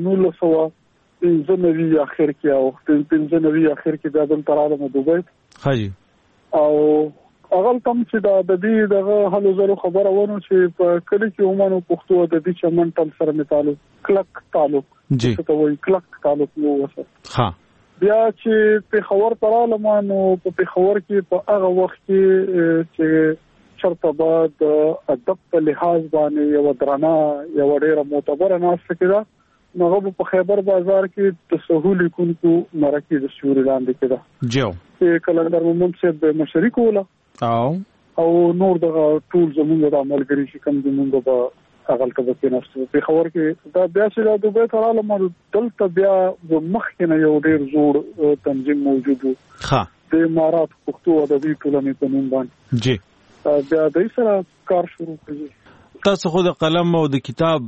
1990 اخر کې او 1990 اخر کې د دن تراله دوبۍ خاجي او اغل تم چې د دې دغه هلو زرو خبره ونه چې په کلی کې عمومانو پښتو د دې چمن تل سره تعلق کلک تعلق جی ته وایي کلک تعلق مو وسه. ها بیا چې په خبر تراله مانو په خبر کې په هغه وخت کې چې شرطه بعد ادب په لحاظ باندې یو درانه یو ډیره معتبره ناس کېده. نو په خیبر بازار کې د سهولي کونکو مرکه د شوري لاندې کېده جو چې کلندر محمد صاحب مشرک ولا او نور د ټول زمونږ د عملګری چې کوم زمونږ په اغل ته کېناستو په خبر کې دا بیا چې د دوبه تر عالم دلته بیا مخکنه یو ډیر زوړ تنظیم موجود و ها د امارات پښتو ادبي ټولنې په نوم باندې جی بیا د سره کار شروع کړی. تاسو خو د قلم او د کتاب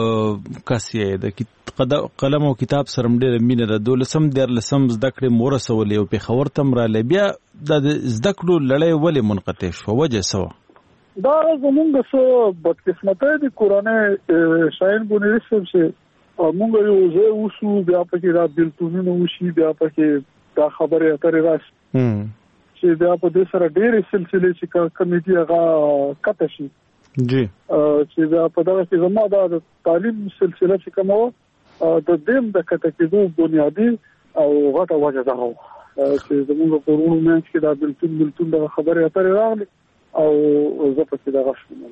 کاسیه د قلم او کتاب سره ډېر مینه ده. دولسم زده کړې مور سوالې او په خبر تم را لې بیا د زده کړو لړۍ ولې منقطع شو وجه سو دا زمونږ څه بدقسمتۍ د کورانه شاین بونیری صاحب چې موږ یو ځای وشو بیا پکې دا بلتونونه وشي بیا پکې دا خبره اترې راشي چې بیا په دې سره ډېرې سلسلې چې کمیټي هغه کته شي جی چې دا په دغه کې زموږ د تعلیم سلسله چې کومه د دیم د کته کېدو بنیادی او غټه وجه ده چې زموږ کورونو مینس کې دا بلتون د خبرې اترې راغلي او زه پکې دغه شوم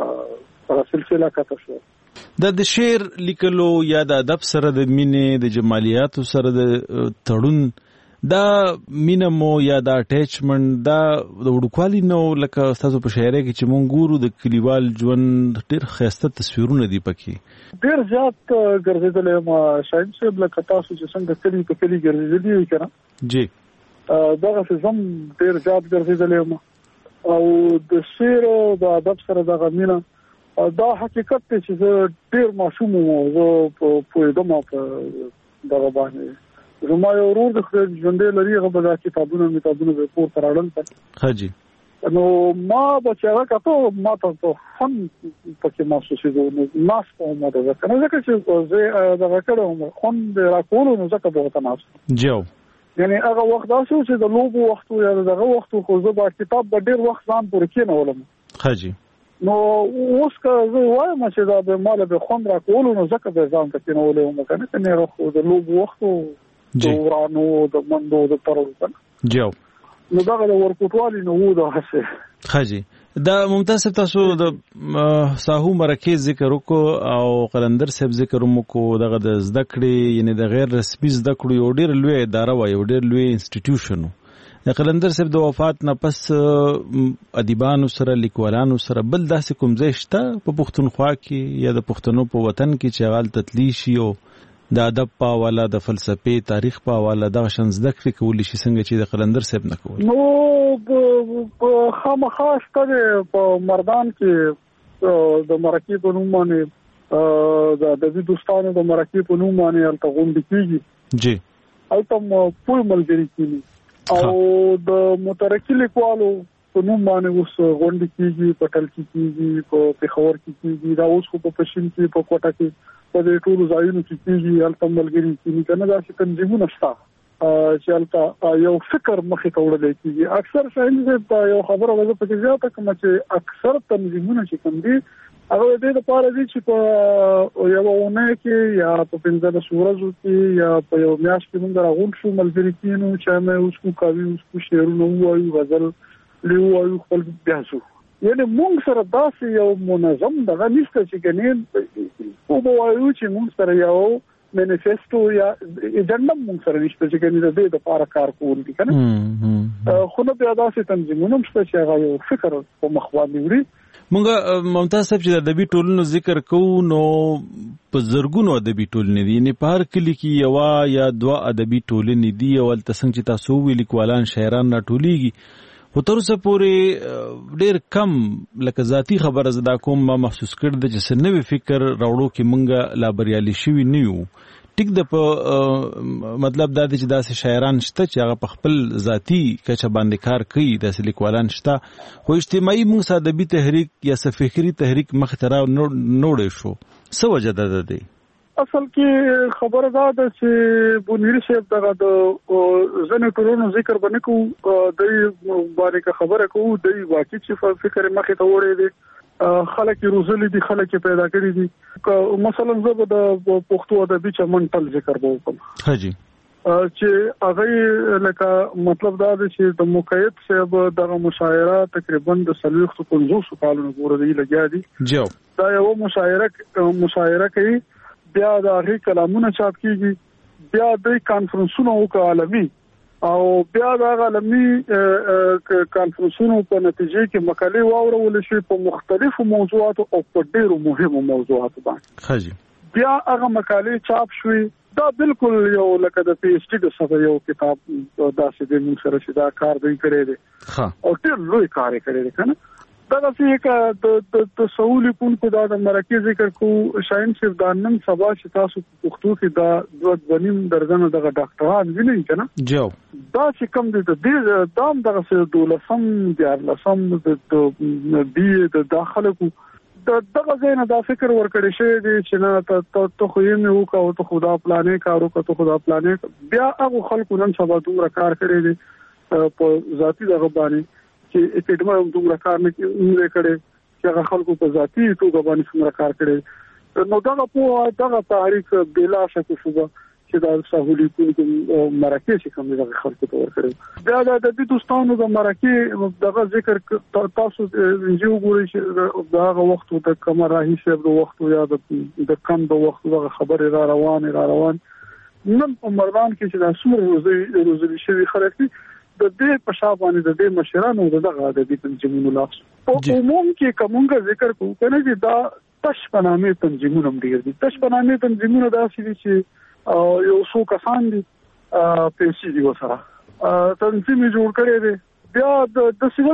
دا سلسله کته شو. د شعر لیکلو یا د ادب سره د مینې د جمالیاتو سره د تړون دا مینه مو یا دا اټیچمنت دا د وډکوالي نو لکه تاسو په شاعرۍ کې چې مونږ ګورو د کلیوال ژوند ډېر ښایسته تصویرونه دي پکې ډېر زیات ګرځېدلی ما شاهین صاحب لکه تاسو چې څنګه کلی په کلی ګرځېدلی وي که نه جی دغسې زم ډېر زیات ګرځېدلی ما او د شعر او د ادب سره دغه مینه دا حقیقت دی چې زه ډېر ماشوم وم زه پوهېدم په دغه باندې زما یو ورور د ژوندې لري هغه به دا کتابونه به پورته راوړل ها جی نو ما به چې هغه کتو ما ته هم پکې محسوسېدو نو ناست وم دغه که نه ځکه چې زه دغه کړی وم خوند راکولو نو ځکه به ورته ناست جو یعنې هغه وخت داسې و چې د لوبو وخت و یا د دغه وخت و خو زه به کتاب به ډېر وخت ځان پورې کېنولم ها جی نو اوس که زه وایم چې دا به ماله به خوند راکولو نو ځکه به ځان ته کېنولی وم که نه که نه خو د لوبو وخت و د ورانو د منډو د پرو جو نو دغه د ورکوټوالي نه وو د هسې ښه جی دا ممتاز صاحب تاسو د ساحو مرکز ذکر وکړو او قلندر صاحب ذکر وکړو دغه د زده کړې یعنی د غیر رسمي زده کړو یو ډېر لوی اداره وه یو ډېر لوی انسټیټیوشن و د قلندر صاحب د وفات نه پس ادیبانو سره لیکوالانو سره بل داسې کوم ځای شته په پښتونخوا کې یا د پښتنو په وطن کې چې هغه تتلی شي او د ادب په حواله د فلسفې تاریخ په حواله دغه شان زده کړې کولی شي څنګه چې د قلندر صاحب نه کول نو خامخا شته په مردان کې د مرکې په نوم باندې د ادبي دوستانو د مرکې په نوم باندې هلته غونډې کېږي جی هلته پوه ملګري کېږي او د مترقي لیکوالو په نوم باندې اوس غونډې کېږي په ټل کې کېږي په پېښور کې کېږي دا اوس خو په پښین کې په کوټه کې په دې ټولو ځایونو کې کېږي هلته ملګري کېږي که نه داسې تنظیمونه شته چې هلته یو فکر مخې ته وړلی کېږي. اکثر شاهین صاحب یو خبره به زه پکې زیاته کړم چې اکثر تنظیمونه چې کوم دي هغه د دې لپاره دي چې په یوه اونۍ کې یا په 15 ورځو کې یا په یو میاشت کې موږ راغونډ شو ملګري کېنو چای مې وڅښو کاوي وڅښو شعرونه ووایو غزل ووایو خپل بیا ځو یعنی موږ سره داسې یو منظم دغه نشته چې ګنې ووایو چې موږ سره یو مینیفیسټو یا ایجنډا موږ سره نشته چې ګنې د دې لپاره کار کوو دي که نه خو نه بیا داسې تنظیمونه شته چې هغه یو فکر په مخ باندې وړي. مونږ ممتاز صاحب چې د ادبي ټولنو ذکر کوو نو په زرګونو ادبي ټولنې دي یعنې په هر کلي کې یوه یا دوه ادبي ټولنې دي او هلته څنګه چې تاسو وویل لیکوالان شاعران راټولیږي خو تر اوسه پورې ډېر کم لکه ذاتي خبره زه دا کوم ما محسوس کړی ده چې څه نوی فکر راوړو کې موږ لا بریالي شوي نه یو. ټیک د په مطلب دا دی چې داسې شاعران شته چې هغه په خپل ذاتي کچه باندې کار کوي داسې لیکوالان شته خو اجتماعي موږ سادبي تحریک یا فکري تحریک مخې ته راوړی شو څه وجه ده دی؟ اصل کې خبره دا ده چې بونیری صاحب دغه د ځینې ټولنو ذکر به نه کوو دوی باندې خبره کوو دوی واقعي چې فکر مخې ته وړی دی خلک یې روزلي دي خلک یې پیدا کړي دي مثلا زه به د پښتو ادبي چمن ټل ذکر به وکړم ها جی چې هغه لکه مطلب دا دی چې د مقید صاحب دغه مشاعره تقریبا د 450 کالونو پورې دی لګیا دي جو دا یو مشاعره کوي بیا د هغې کلامونه چاپ کېږي بیا دوی کانفرنسونه وکړه عالمي او بیا د هغه عالمي کانفرنسونو په نتیجه کې مقالې واورول شي په مختلفو موضوعاتو او په ډېرو مهمو موضوعاتو باندې. خاجي بیا هغه مقالې چاپ شوې دا بالکل یو لکه د پی ایچ ډي د سره یو کتاب داسې د موږ سره چې دا کار دوی کړی دی او ډېر لوی کار یې کړی دی کنه. دا چې د سهولي کوونکو دا د مرکه ذکر کو شاین صرف د نن سبا چې تاسو پښتو کې دا 2.5 درجن دغه ډاکټران ویني کنه جو دا چې کوم د دې دام دغه څه دولسم دیارلسم د بي د داخله کو دغه ځای نه دا فکر ورکړی شوی دی چې نه ته خو یې مې وکړو ته خدا پلانې کارو ته خدا پلانې بیا هغه خلکو نن سبا دومره کار کړی دی په ذاتي دغه باندې چې اکیډمي دومره کار نه کړي چې هغه خلکو په ذاتي توګه باندې څومره کار کړي نو دغه په دغه تاریخ بلا شک شوه چې دا سهولي کوونکو مرکه چې کوم دغه خلکو ته ورکړي بیا د دې دوستانو د مرکه دغه ذکر تاسو یو ګورئ چې دغه وخت د کمراهي شه د وخت یا د کم د وخت دغه خبره را روان نن په مردان کې چې د سمره روزي شوی خلک دي د دې په شابهانه د دې مشرانو دغه د دې تنظیمونو لاس او عموم کې کومه ذکر کوو کنه چې دا تشپنامه تنظیمونه ډیر دي تشپنامه تنظیمونه داسې دي چې یو څو کسان دي پیسې دی وسره تنظیم جوړ کړی دی بیا د سیمه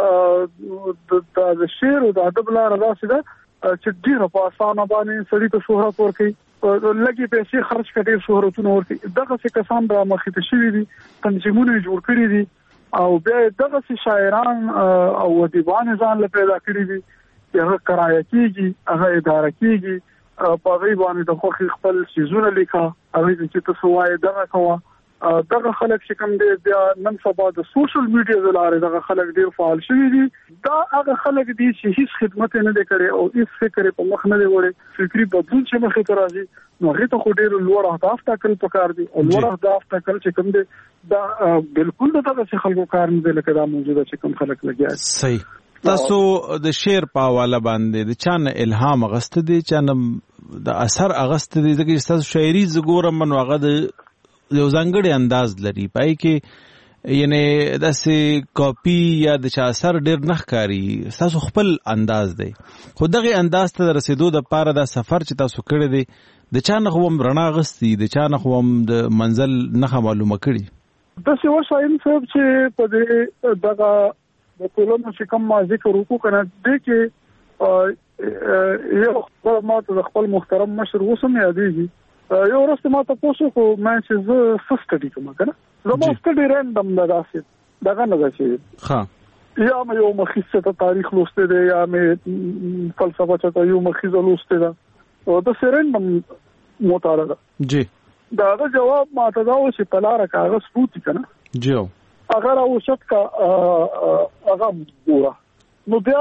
چې د شعر او د ادب لار راسي دا چې ډیره په اسانه باندې سړی ته شهرت ورکړي لګي پیسې خرج کړي شهرتونه ورکړي دغه څه کسان را مخې ته شوي دي تنظیمونه جوړ کړی دي او بیا دغه څه شاعران او ادیبان ځان له پیدا کړی دي چې هغه کرایه کیږي هغه اداره کیږي په غي باندې د خو خپل سيزونه لیکا هغه چې تاسو وایي دغه کوه دغه خلک چې کوم دي بیا نن سبا د سوشل میډیا زلاره دغه خلک ډیر فعال شوي دي دا هغه خلک دي چې هیڅ خدمت نه کوي او هیڅ فکر په مخ نه وړي فکری بدلون چې مخ ته راځي نو هغه ته خو ډیر لوړ اهداف ټاکل پکار دي او لوړ اهداف ټاکل چې کوم دي دا بالکل دغه چې خلکو کار نه لکه دا موجوده چې کوم خلک لګیا صحیح تاسو د شعر په حواله باندې د چانه الهام غست دي چانه د اثر اغست دي چې تاسو شاعري زګورم نو هغه د یو ځانګړي انداز لري پای کې یعنی داسې کاپی یا د چا اثر ډیر نخکاری تاسو خپل انداز دی خو دغه انداز ته رسیدو د پاره د سفر چې تاسو کړی دی د چا نه هم رڼا غستی د چا نه هم د منزل نه معلومه کړي د څه وسایم چې په دې دغه د ټولنو چې کوم ما ذکر وکړو کنه د کې یو خپل ماته خپل محترم مشر وسم یادېږي یو ورځ ما ته پوښتنه کو مې چې زه سټډي کوم کنه زه ما سټډي رندم نه راځي دغه نه راځي ها یا مې یو مخیزه ته تاریخ لوسته دی یا مې فلسفه ته یو مخیزه لوسته ده او د سرندم مطالعه جی دا جواب ما ته دا و چې پلاره کاغذ پوتی کنه جی اگر او شت کا هغه ګوره نو بیا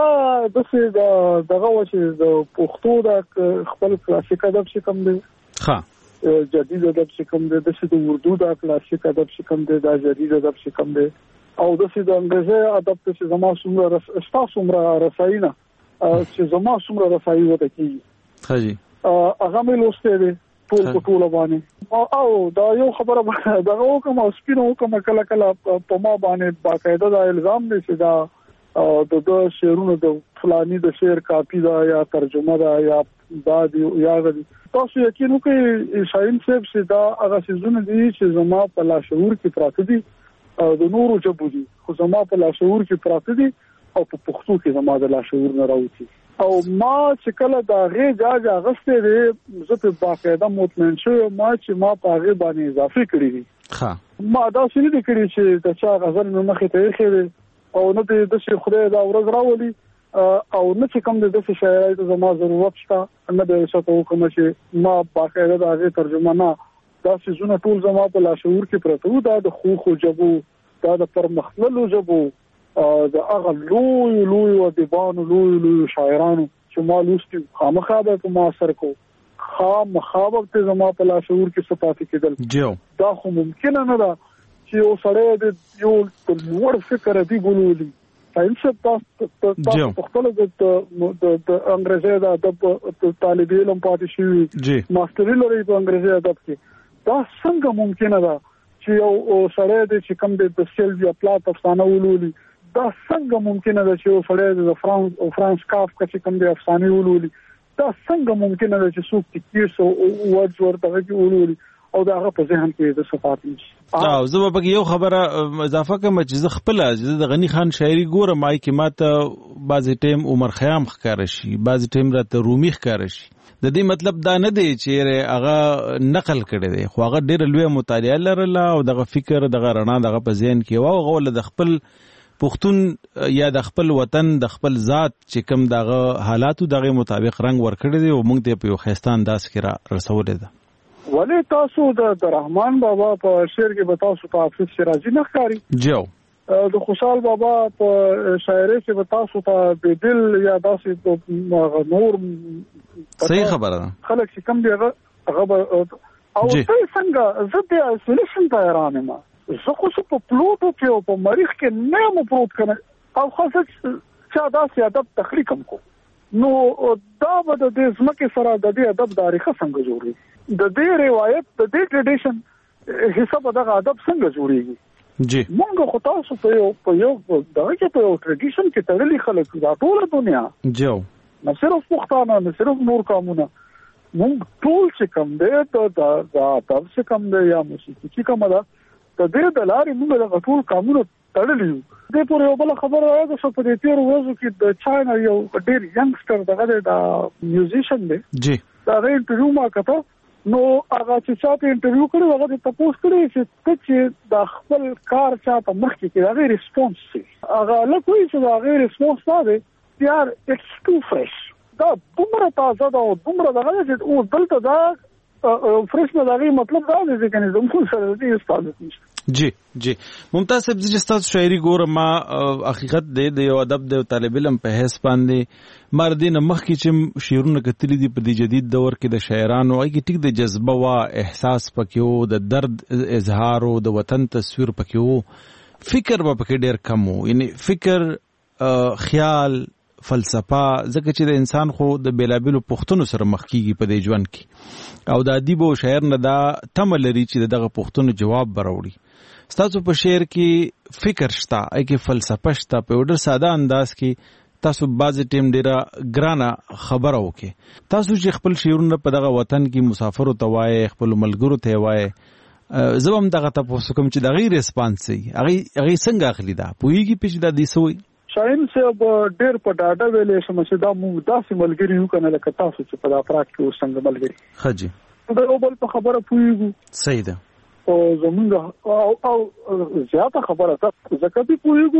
دغه و چې د پښتو د خپل کلاسیک ادب څخه کم دی ها جدید ادب څخه کم دی د اردو د کلاسیک ادب څخه کم دی د جدید ادب څخه کم دی او د انګریزي ادب څخه زما څومره څومره رساینه چې زما څومره رسایي وته کیږي ها جی هغه مې لوسته دی ټول باندې او دا یو خبره دغه کوم سپینو کوم کله په ما باندې باقاعده دا الزام دی چې دا د شعرونو د فلانی د شعر کاپی دا یا ترجمه دا یا دا یا تاسو یقین وکړئ شاعر صاحب چې دا هغه څه دي چې زما په لاشعور کې پراته دي د نورو جبو دي خو زما په لاشعور کې پراته دي او په پښتو کې زما د لاشعور نه راوځي او ما چې کله دا غي جاج اغسته دي زه په باقاعده مطمئن شوم ما چې ما په هغه باندې اضافه کړی دي ها ما دا څه دي کړی چې د چا غزل مخه ته خېره او نه د شي خدای دا ورځ راولي او نه چې کوم د شاعرۍ ته زما ضرورت شته نه به څه کوم چې ما باقاعده د هغه ترجمه نه دا څه ټول زما په لاشعور کې پرته دا د خو جبو دا د پرمختللو جبو د هغه لوی او دیوانو لوی شاعرانو چې ما لوستي خامخابه په ما اثر کو خامخابه ته زما په لاشعور کې صفات کېدل دا خو ممکن نه ده چې یو سړی د یو لوړ فکر دی ګولولي ساينس تاسو په خپل د انګریزي د ادب طالب علم پاتې شي ماستري لري په انګریزي ادب کې دا څنګه ممکن ده چې یو سړی د چې کوم د سیلویا پلات افسانه ولولي دا څنګه ممکنه ده چې سړی د فرانس کافکا چې کوم د افسانې ولولي دا څنګه ممکنه ده چې څوک تکیس او ورځ ورته کې ولولي او دا هغه په ذهن کې د صفات نشي. زه به پکې یو خبره اضافه کوم چې زه خپل د غنی خان شاعري ګورم مای کې ماته بعضی ټیم عمر خیام ښکار شي بعضی ټیم راته رومي ښکار شي. د دې مطلب دا نه دی چې هغه نقل کړي دی خو هغه ډېر لوی مطالعه لرله او دغه فکر دغه رڼا دغه په ذهن کې و او هغه د خپل پښتون یا د خپل وطن د خپل ذات چې کوم دغه حالاتو دغه مطابق رنگ ورکړي دی او موږ ته په یو خستان داس کې را رسولې ده. ولی تاسو د رحمان بابا په شعر کې به تاسو ته حافظ شیرازي نه ښکاري جو د خوشحال بابا په شاعري کې به تاسو ته بدل یا داسې نور صحیح خبره ده خلک چې کم دی هغه او ته څنګه زه د ایسولیشن ته حیران یم زه خو په پلوټو کې او په مریخ کې نه مو پروت کنه او خاصه چې داسې ادب تخلیق هم کو نو دا به د دې ځمکې سره د دې ادب تاریخ څنګه جوړي د دې روایت د دې ټریډیشن حساب دغه ادب څنګه جوړيږي جی مونږ خو تاسو په یو دغه کې په یو ټریډیشن کې تړلي خلک دا ټول دنیا جو نه صرف پښتانه نه صرف نور قومونه مونږ ټول چې کوم دی ته دا ادب چې کوم دی یا موسیقي چې کوم ده د دې د لارې موږ د ټول قومونه تړلي یو. د پورې یو بل خبره راغله چې په دې تیر ورځو کې د چاینا یو ډېر ینګستر دغه د میوزیشن دی جی دا غي انټرویو ما کته نو هغه چې چاته انټرویو کړو هغه ته تاسو کړی چې د خپل کار چاته مخکې کې هغه ریسپانس شي هغه له کوئی چې هغه ریسپانس نه دی یار اټس ټو فرش دا دومره تازه دا دومره دغه چې او دلته دا فرش نه دغه مطلب دا دی چې کنه زموږ سره دې استاد نشته. جی جی ممتاز صاحب چې تاسو شاعري ګورم ما حقیقت د یو ادب د طالب علم په حساب باندې مردین مخ کې چې شعرونه کتلې دي په دې جدید دور کې د شاعرانو اې کې ټیک د جذبه وا احساس پکې وو د درد اظهار او د وطن تصویر پکې وو فکر به پکې ډېر کم وو یعنی فکر خیال فلسفه ځکه چې د انسان خو د بیلابلو پښتنو سره مخ کیږي په دې ژوند کې او د ادیب او شاعر نه دا تمه لري چې دغه پښتنو جواب براوړي. تاسو په شعر کې فکر شته کې فلسفه شته په ډېر ساده انداز کې تاسو بعض ټیم ډیره ګرانه خبره وکي تاسو چې خپل شعرونه په دغه وطن کې مسافر ته وایي خپل ملګرو ته وایي زبم دغه تاسو کوم چې دغه ریسپانس هغه څنګه اخلي دا پوېږي په چې د دې سوې شاین صاحب ډېر په ډاډه ویلې چې دا موږ داسې ملګری یو کنه لکه تاسو چې په افراد کې څنګه ملګری خجی دا یو بل په خبره پوېږو صحیح ده او زمونږ او زیاته خبره ده ځکه چې پوېږو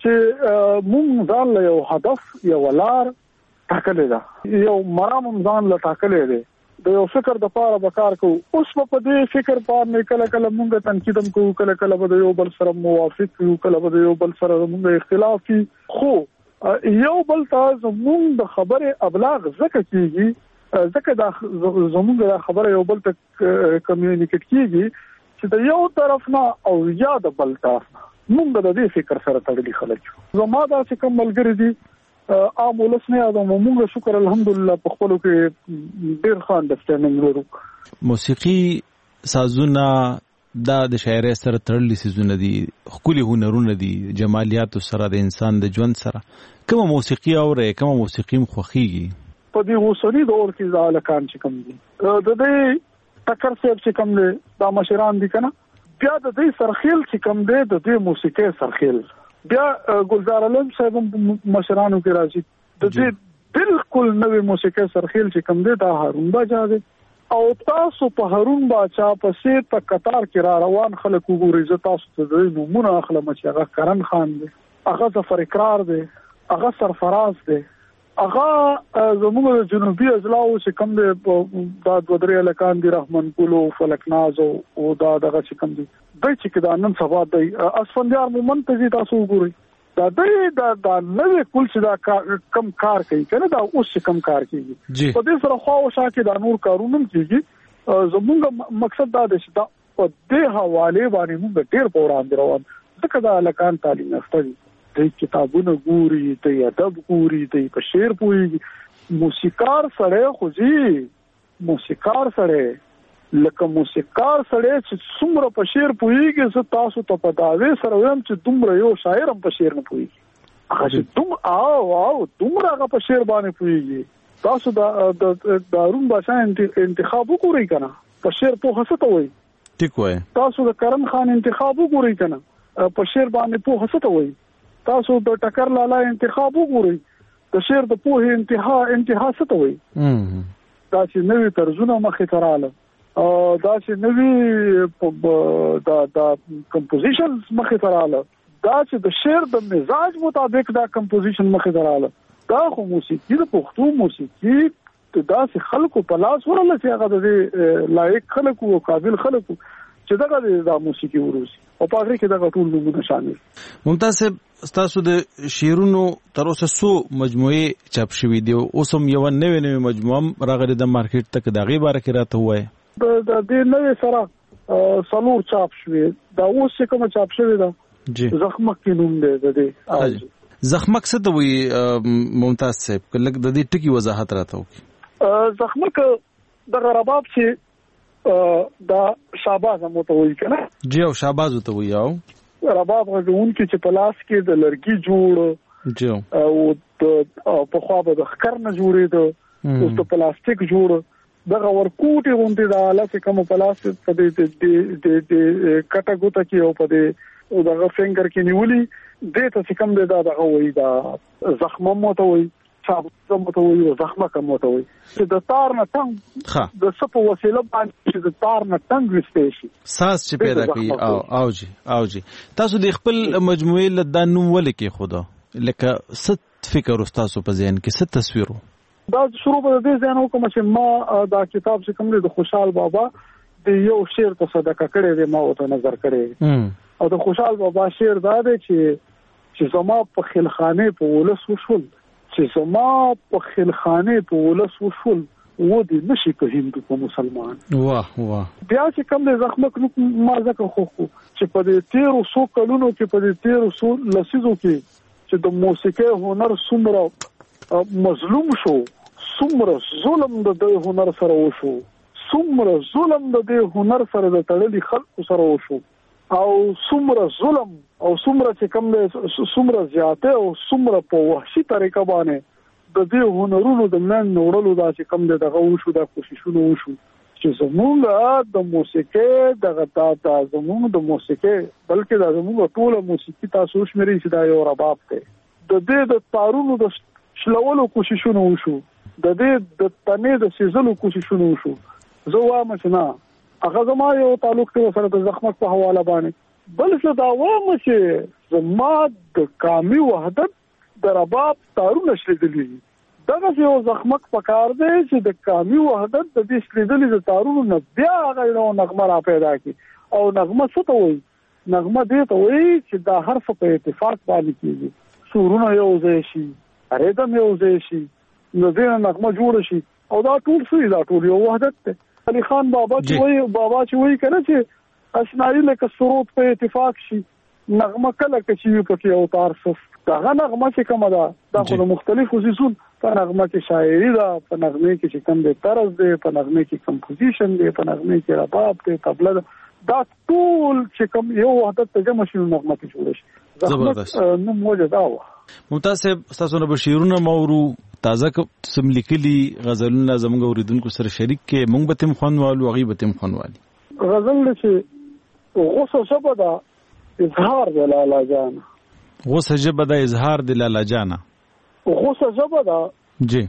چې موږ ځان له یو هدف یو لار ټاکلې ده یو مرام ځان له ټاکلې ده د یو فکر د پاره وکړ کو اوس په دې فکر باندې کله کله مونږ تنقیدم کو کله کله به یو بل سره موافق یو کله به یو بل سره مونږ اختلافي خو یو بل تاسو مونږ د خبره ابلاغ زکه کیږي زکه د زمونږ د خبره یو بل ته کمیونیکیټ کیږي چې د یو طرف نه او یا د بل طرف مونږ د دې فکر سره تړلي خلک زما دا چې کوم ملګری دي عام ولس نه ادم موږ شکر الحمدلله په خپل کې ډیر ښه انډرستانډینګ لرو. موسیقي سازونه دا د شاعرۍ سره تړلي سيزونه دي خولي هنرونه دي جمالیات سره د انسان د ژوند سره کومه موسیقي اوري کومه موسیقي مخخيږي په دې وسري دور کې ځالکان چې کوم دي د دې ټکر سیب چې کوم دي دا مشران دي کنه بیا د دې سرخیل چې کوم دي د دې موسیقي سرخیل بیا ګلزار علم صاحب مشرانو کې راځي د دې بالکل نوې موسیقي سرخیل چې کوم دی دا هارون باچا دی او تاسو په هارون باچا پسې په قطار کې را روان خلک وګورئ زه تاسو ته د نومونه اخلم چې هغه کرن خان دی هغه ظفر اقرار دی هغه سرفراز دی هغه زموږ جنوبي اضلاع چې کوم دی دا د درې لکان دی رحمان ګل او فلکناز او دا دغه چې کوم دی د چې دا نن سبا دی اسفندیار مومن ته تاسو وګورئ دا دا نوې کول چې دا کم کار کوي کنه دا اوس کم کار کوي په دې سره خو شاکه دا نور کارونه کیږي زموږ مقصد دا دی چې دا په دې حواله باندې موږ ډیر پوراند روان ځکه دا لکان تعلیم افتري د کتابونو ګوري د ادب ګوري د په شعر پوي موسیقار سره خوځي موسیقار سره لکه موسیقار سره چې څومره په شعر پوهیږي زه تاسو ته په داوی سره وایم چې دومره یو شاعر هم په شعر نه پوهیږي هغه چې دومره هغه په شعر باندې پوهیږي. تاسو د هارون بادشاه انتخاب وګورئ کنه په شعر پوهه څه ته وایي. ټیک وایي. تاسو د کرم خان انتخاب وګورئ کنه په شعر باندې پوهه څه ته وایي. تاسو د ټکر لالا انتخاب وګورئ د شعر د پوهې انتها څه ته وایي. دا چې نوې طرزونه مخې ته رااله دا چې نوې دا کمپوزیشنز مخې ته رااله دا چې د شعر د مزاج مطابق دا کمپوزیشن مخې ته رااله دا خو موسیقي د پښتو موسیقي دا چې خلکو په لاس ورله چې هغه د لایق خلکو او قابل خلکو چې دغه د موسیقي وروسي او په هغه کې دغه ټول نمونه شامل. ممتاز صاحب تاسو د شعرونو تر اوسه څو مجموعې چاپ شوې دي اوس هم یو نوې مجموعه راغلې د مارکیټ ته د غي باره کې راته وایي. د دې نوې سره څلور چاپ شوې دا اوس کوم چاپ شوې ده زخمک کې نوم دی د دې. زخمک څه ته وایي ممتاز صاحب کله د دې ټکی وضاحت راته وکړي. زخمک د رباب چې دا شاباز هم ته وایي کنه جی او شاباز ته وایي او رباب غوونکي چې په لاس کې د لرګي جوړ جی او په خوا به د خکر نه جوړېده اوس د پلاستیک جوړ دغه ورکوټي غونډې د آله کوم پلاستیک په دې کټه ګوته کې او په دې دغه فنګر کې نیولي دې ته کوم دغه وایي دا زخمه موته وایي صاحب موته وایي او زخمه کوم موته وایي چې د تار نه څنګه د سپو وسیله باندې چې د تار نه څنګه وسته شي ساس چې پیدا کوي او جی تاسو د خپل مجموعې له د نوم ولکې خدا لکه ست فکر تاسو په ذهن کې ست تصویرو دا شروع به د دې ځای نه کوم چې ما دا کتاب چې کوم د خوشحال بابا د یو شعر په صدقه کړی دی ما ورته نظر کړی او د خوشحال بابا شعر دا دی چې زما په خلخانه په ولس وشول چې زما په خلخانه په ولس وشول و دې نشي په هندو په مسلمان واه بیا چې کوم د زخمک ما ځکه خو چې په دې 1300 کلونو کې په دې 1300 لسیزو کې چې د موسیقي هنر څومره مظلوم شو څومره ظلم د دې هنر سره وشو څومره ظلم د دې هنر سره د تړلي خلکو سره وشو او څومره ظلم او څومره چې کوم څومره زیاته او څومره په وحشي طریقه باندې د دې هنرونو د نن نوړلو دا چې کوم دغه وشو دا کوششونه وشو چې زموږ د موسیقي دغه زموږ د موسیقي بلکې د زموږ ټول موسیقي تاسو شمري چې دا یو رباب دی د دې د تارونو د شلولو کوششونه وشو د دې د تنې د سيزلو کوششونه وشو زه وایم چې نه هغه زما یو تعلق ته سره د زخمک په حواله باندې بل څه دا وایم چې زما د قومي وحدت د رباب تارونه شلیدلي دغه یو زخمک پکار دی چې د قومي وحدت د دې شلیدلي د تارونو نه بیا هغه یو نغمه را پیدا کی او نغمه څه ته وایي نغمه دې ته وایي چې دا حرف په اتفاق باندې کیږي سورونه یو ځای شي ریدم یو ځای شي نو دې نغمه جوړ شي او دا ټول څه دا ټول یو وحدت دی. علي خان بابا چې وایي کنه چې اشنایی لکه سرود په اتفاق شي نغمه کله چې پکې او تارصف دا نغمه چې کومه دا خو مختلفو سيزون په نغمه کې شاعري ده په نغمه کې چې کوم د طرز دی په نغمه کې کمپوزیشن دی په نغمه کې رباب دی طبله دا ټول چې کوم یو وحدت ته جمع شي نغمه کې جوړ شي زبردست نو موجود او ممتاز صاحب تاسو نه بشیرونه مورو تازه سم لیکلي غزلونه زموږ اوریدونکو سره شریک کې مونږ به تم خوانوالو غي به تم خوانوالي غزل چې غوسه شپه دا اظهار د لالا جان غوسه جبه دا اظهار د لالا جان غوسه جبه دا جی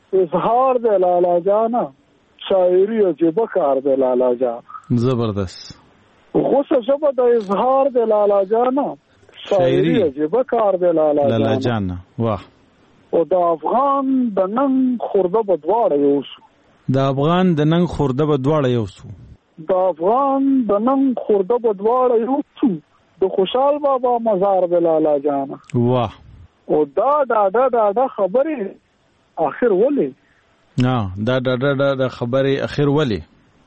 اظهار د لالا جان شاعری عجیب کار د لالا جان زبردست غوسه جبه دا اظهار د لالا جان شاعری عجیب کار د لالا جان واه او د افغان د نن خورده بدواړه یوسو د افغان د نن خورده بدواړه یوسو د افغان د نن خورده بدواړه یوسو د خوشحال بابا مزار د لالا جان واه او دا خبره اخر ولی نه دا خبره اخر ولی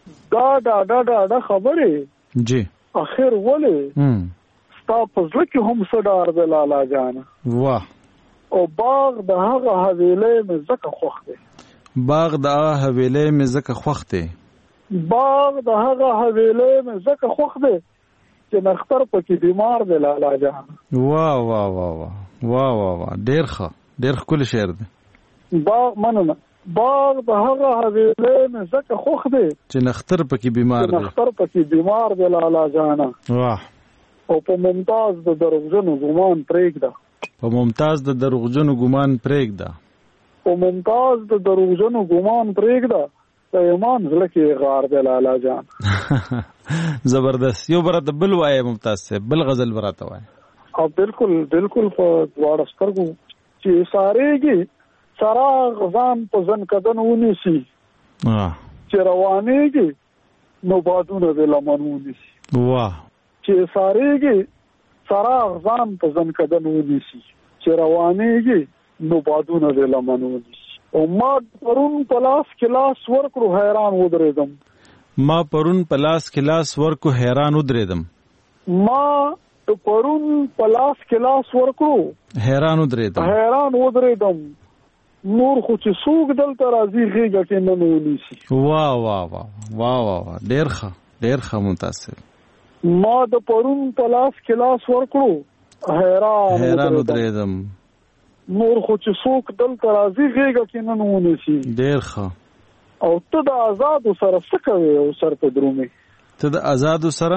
دا خبره جی اخر ولی ستا پزله کې هم صدار د لالا جان واه او باغ د هغه حویلې مې زکه خوخته باغ د هغه حویلې مې زکه خوخته باغ د هغه حویلې مې زکه خوښ دی چې نختر پکې بیمار دی لالا جان. واه واه واه واه واه واه واه ډېر ښه ډېر ښکلی شعر دی. باغ مننه باغ د هغه حویلې مې زکه خوښ دی چې نختر پکې بیمار دی. نختر پکې بیمار دی لالا جان. واه. او په ممتاز د دروغجنو ګمان پرېږده. په ممتاز د دروغجنو ګمان پرېږده. په ممتاز د دروغجنو ګمان پرېږده. د ایمان زړه کې غار دی لالا جان. زبردست. یو براته بل وایه ممتاز صاحب، بل غزل براته وایه. او بالکل بالکل په دواړه سترګو چې سارېږي څراغ ځان په ځن کدن ونیسي، چې روانېږي نو بادونه د لمن ونیسي. واه. چې سارېږي څراغ ځان په ځن کدن ونیسي، چې روانېږي نو بادونه د لمن ونیسي. او ما پرون په لاس کې لاس ورکړو حیران ودرېدم. ما پرون په لاس کې لاس ورکړو حیران ودرېدم. ما پرون په لاس کې لاس ورکړو حیران ودرېدم. حیران ودرېدم. نور خو چې څوک دلته راځي غېږه کې نه ونیسي. واه واه واه واه واه ډېر ښه ډېر ښه متاثر. ما د پرون په لاس کې لاس ورکړو حیران ودرېدم. نور خو چې څوک دلته راځي غېږه کې نه ونیسي. ډېر ښه. او ته د آزادو سره څه کوې او سر ته درومې؟ ته د آزادو سره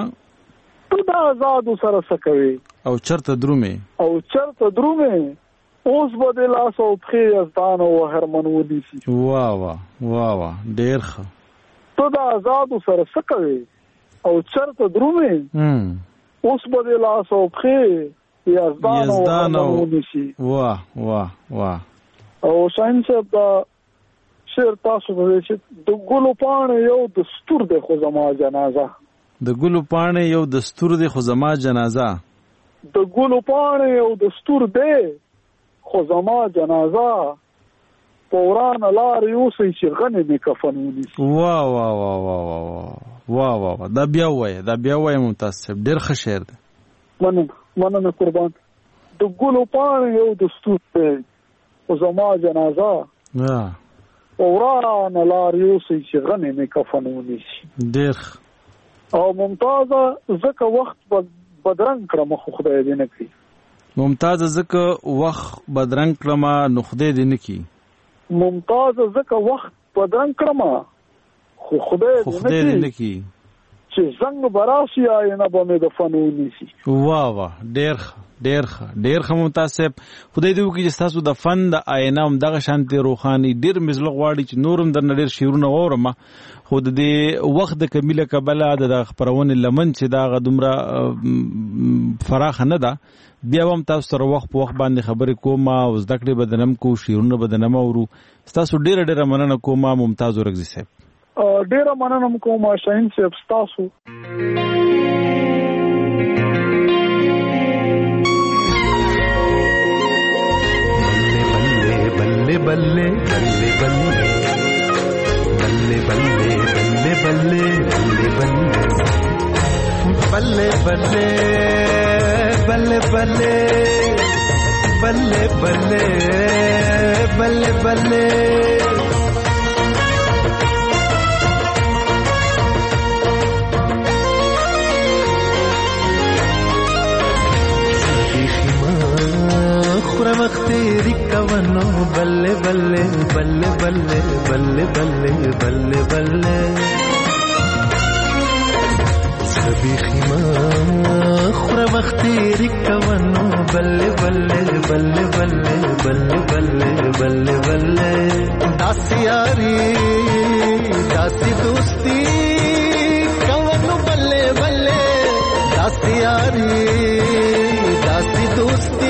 څه کوې او چرته درومې؟ اوس به د لاس او پښې یزدان او هرمن ونیسي. واه واه واه واه ډېر ښه. ته د آزادو سره څه کوې او چرته درومې؟ اوس به د لاس او پښې یزدان او هرمن ونیسي. واه واه واه. او شاهین صاحب دا شعر تاسو ته چې د ګلو پاڼې یو دستور دی خو زما جنازه. د ګلو پاڼې یو دستور دی خو زما جنازه. د ګلو پاڼې یو دستور دی خو زما جنازه. په ورانه لار یوسئ چې غنې مې کفن ونیسي. واه واه واه واه واه واه واه. دا بیا وایه ممتاز صاحب، ډېر ښه شعر دی. مننه قربان. د ګلو پاڼې یو دستور دی خو زما جنازه. په ورانه لار یوسئ چې غنې مې کفن ونیسي. ډېر. او ممتازه ځکه وخت بدرنګ کړم خو خدای دې نه کړي. ممتازه ځکه وخت بدرنګ کړم نو خدای دې نه کړي. ممتازه ځکه وخت بدرنګ کړم خو خدای دې نه کړي. چې زنګ براشي آینه به مې د فن ونیسي. واه واه ډېر ښه ممتاز صاحب. خدای دې وکړي چې ستاسو د فن د آینه هم دغه شانتې روښاني. ډېر مې زړه غواړي چې نور هم درنه ډېر شعرونه واورم، خو د دې وخت د کمی له کبله د خپرونې لمن چې دغه دومره فراخه نه ده، بیا هم تاسو سره وخت په وخت باندې خبرې کوم او زده کړې به درنم کو، شعرونه به درنم اورو. ستاسو ډېره مننه کوم ممتاز اورګزي صاحب. ډېره مننه کوم شاهین صاحب ستاسو. बल्ले बल्ले बल्ले बल्ले बल्ले बल्ले बल्ले बल्ले बल्ले बल्ले बल्ले बल्ले बल्ले बल्ले बल्ले बल्ले مختیری کونو بلے بلے بلے بلے بلے بلے بلے بلے سبی خیما خور مختیری کونو بلے بلے بلے بلے بلے بلے بلے بلے داسی یاری داسی دوستی کونو بلے بلے داسی یاری داسی دوستی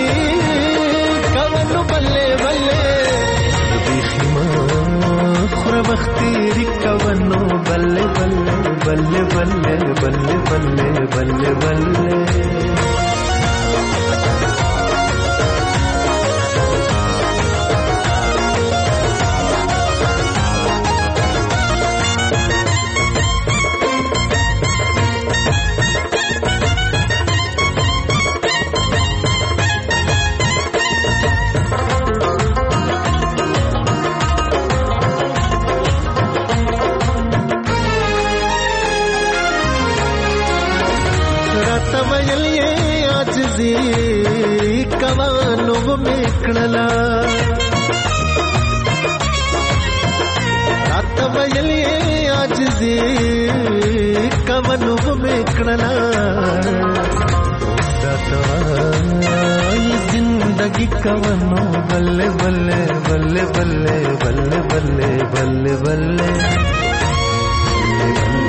بلے بلے بیخیما خور مختیری کونو بلے بلے بلے بلے بلے بلے بلے بلے و میکړلا راته ویلې عاجزي کونو و میکړلا زندگی کونو بلے بلے بلے بلے بلے بلے بلے بلے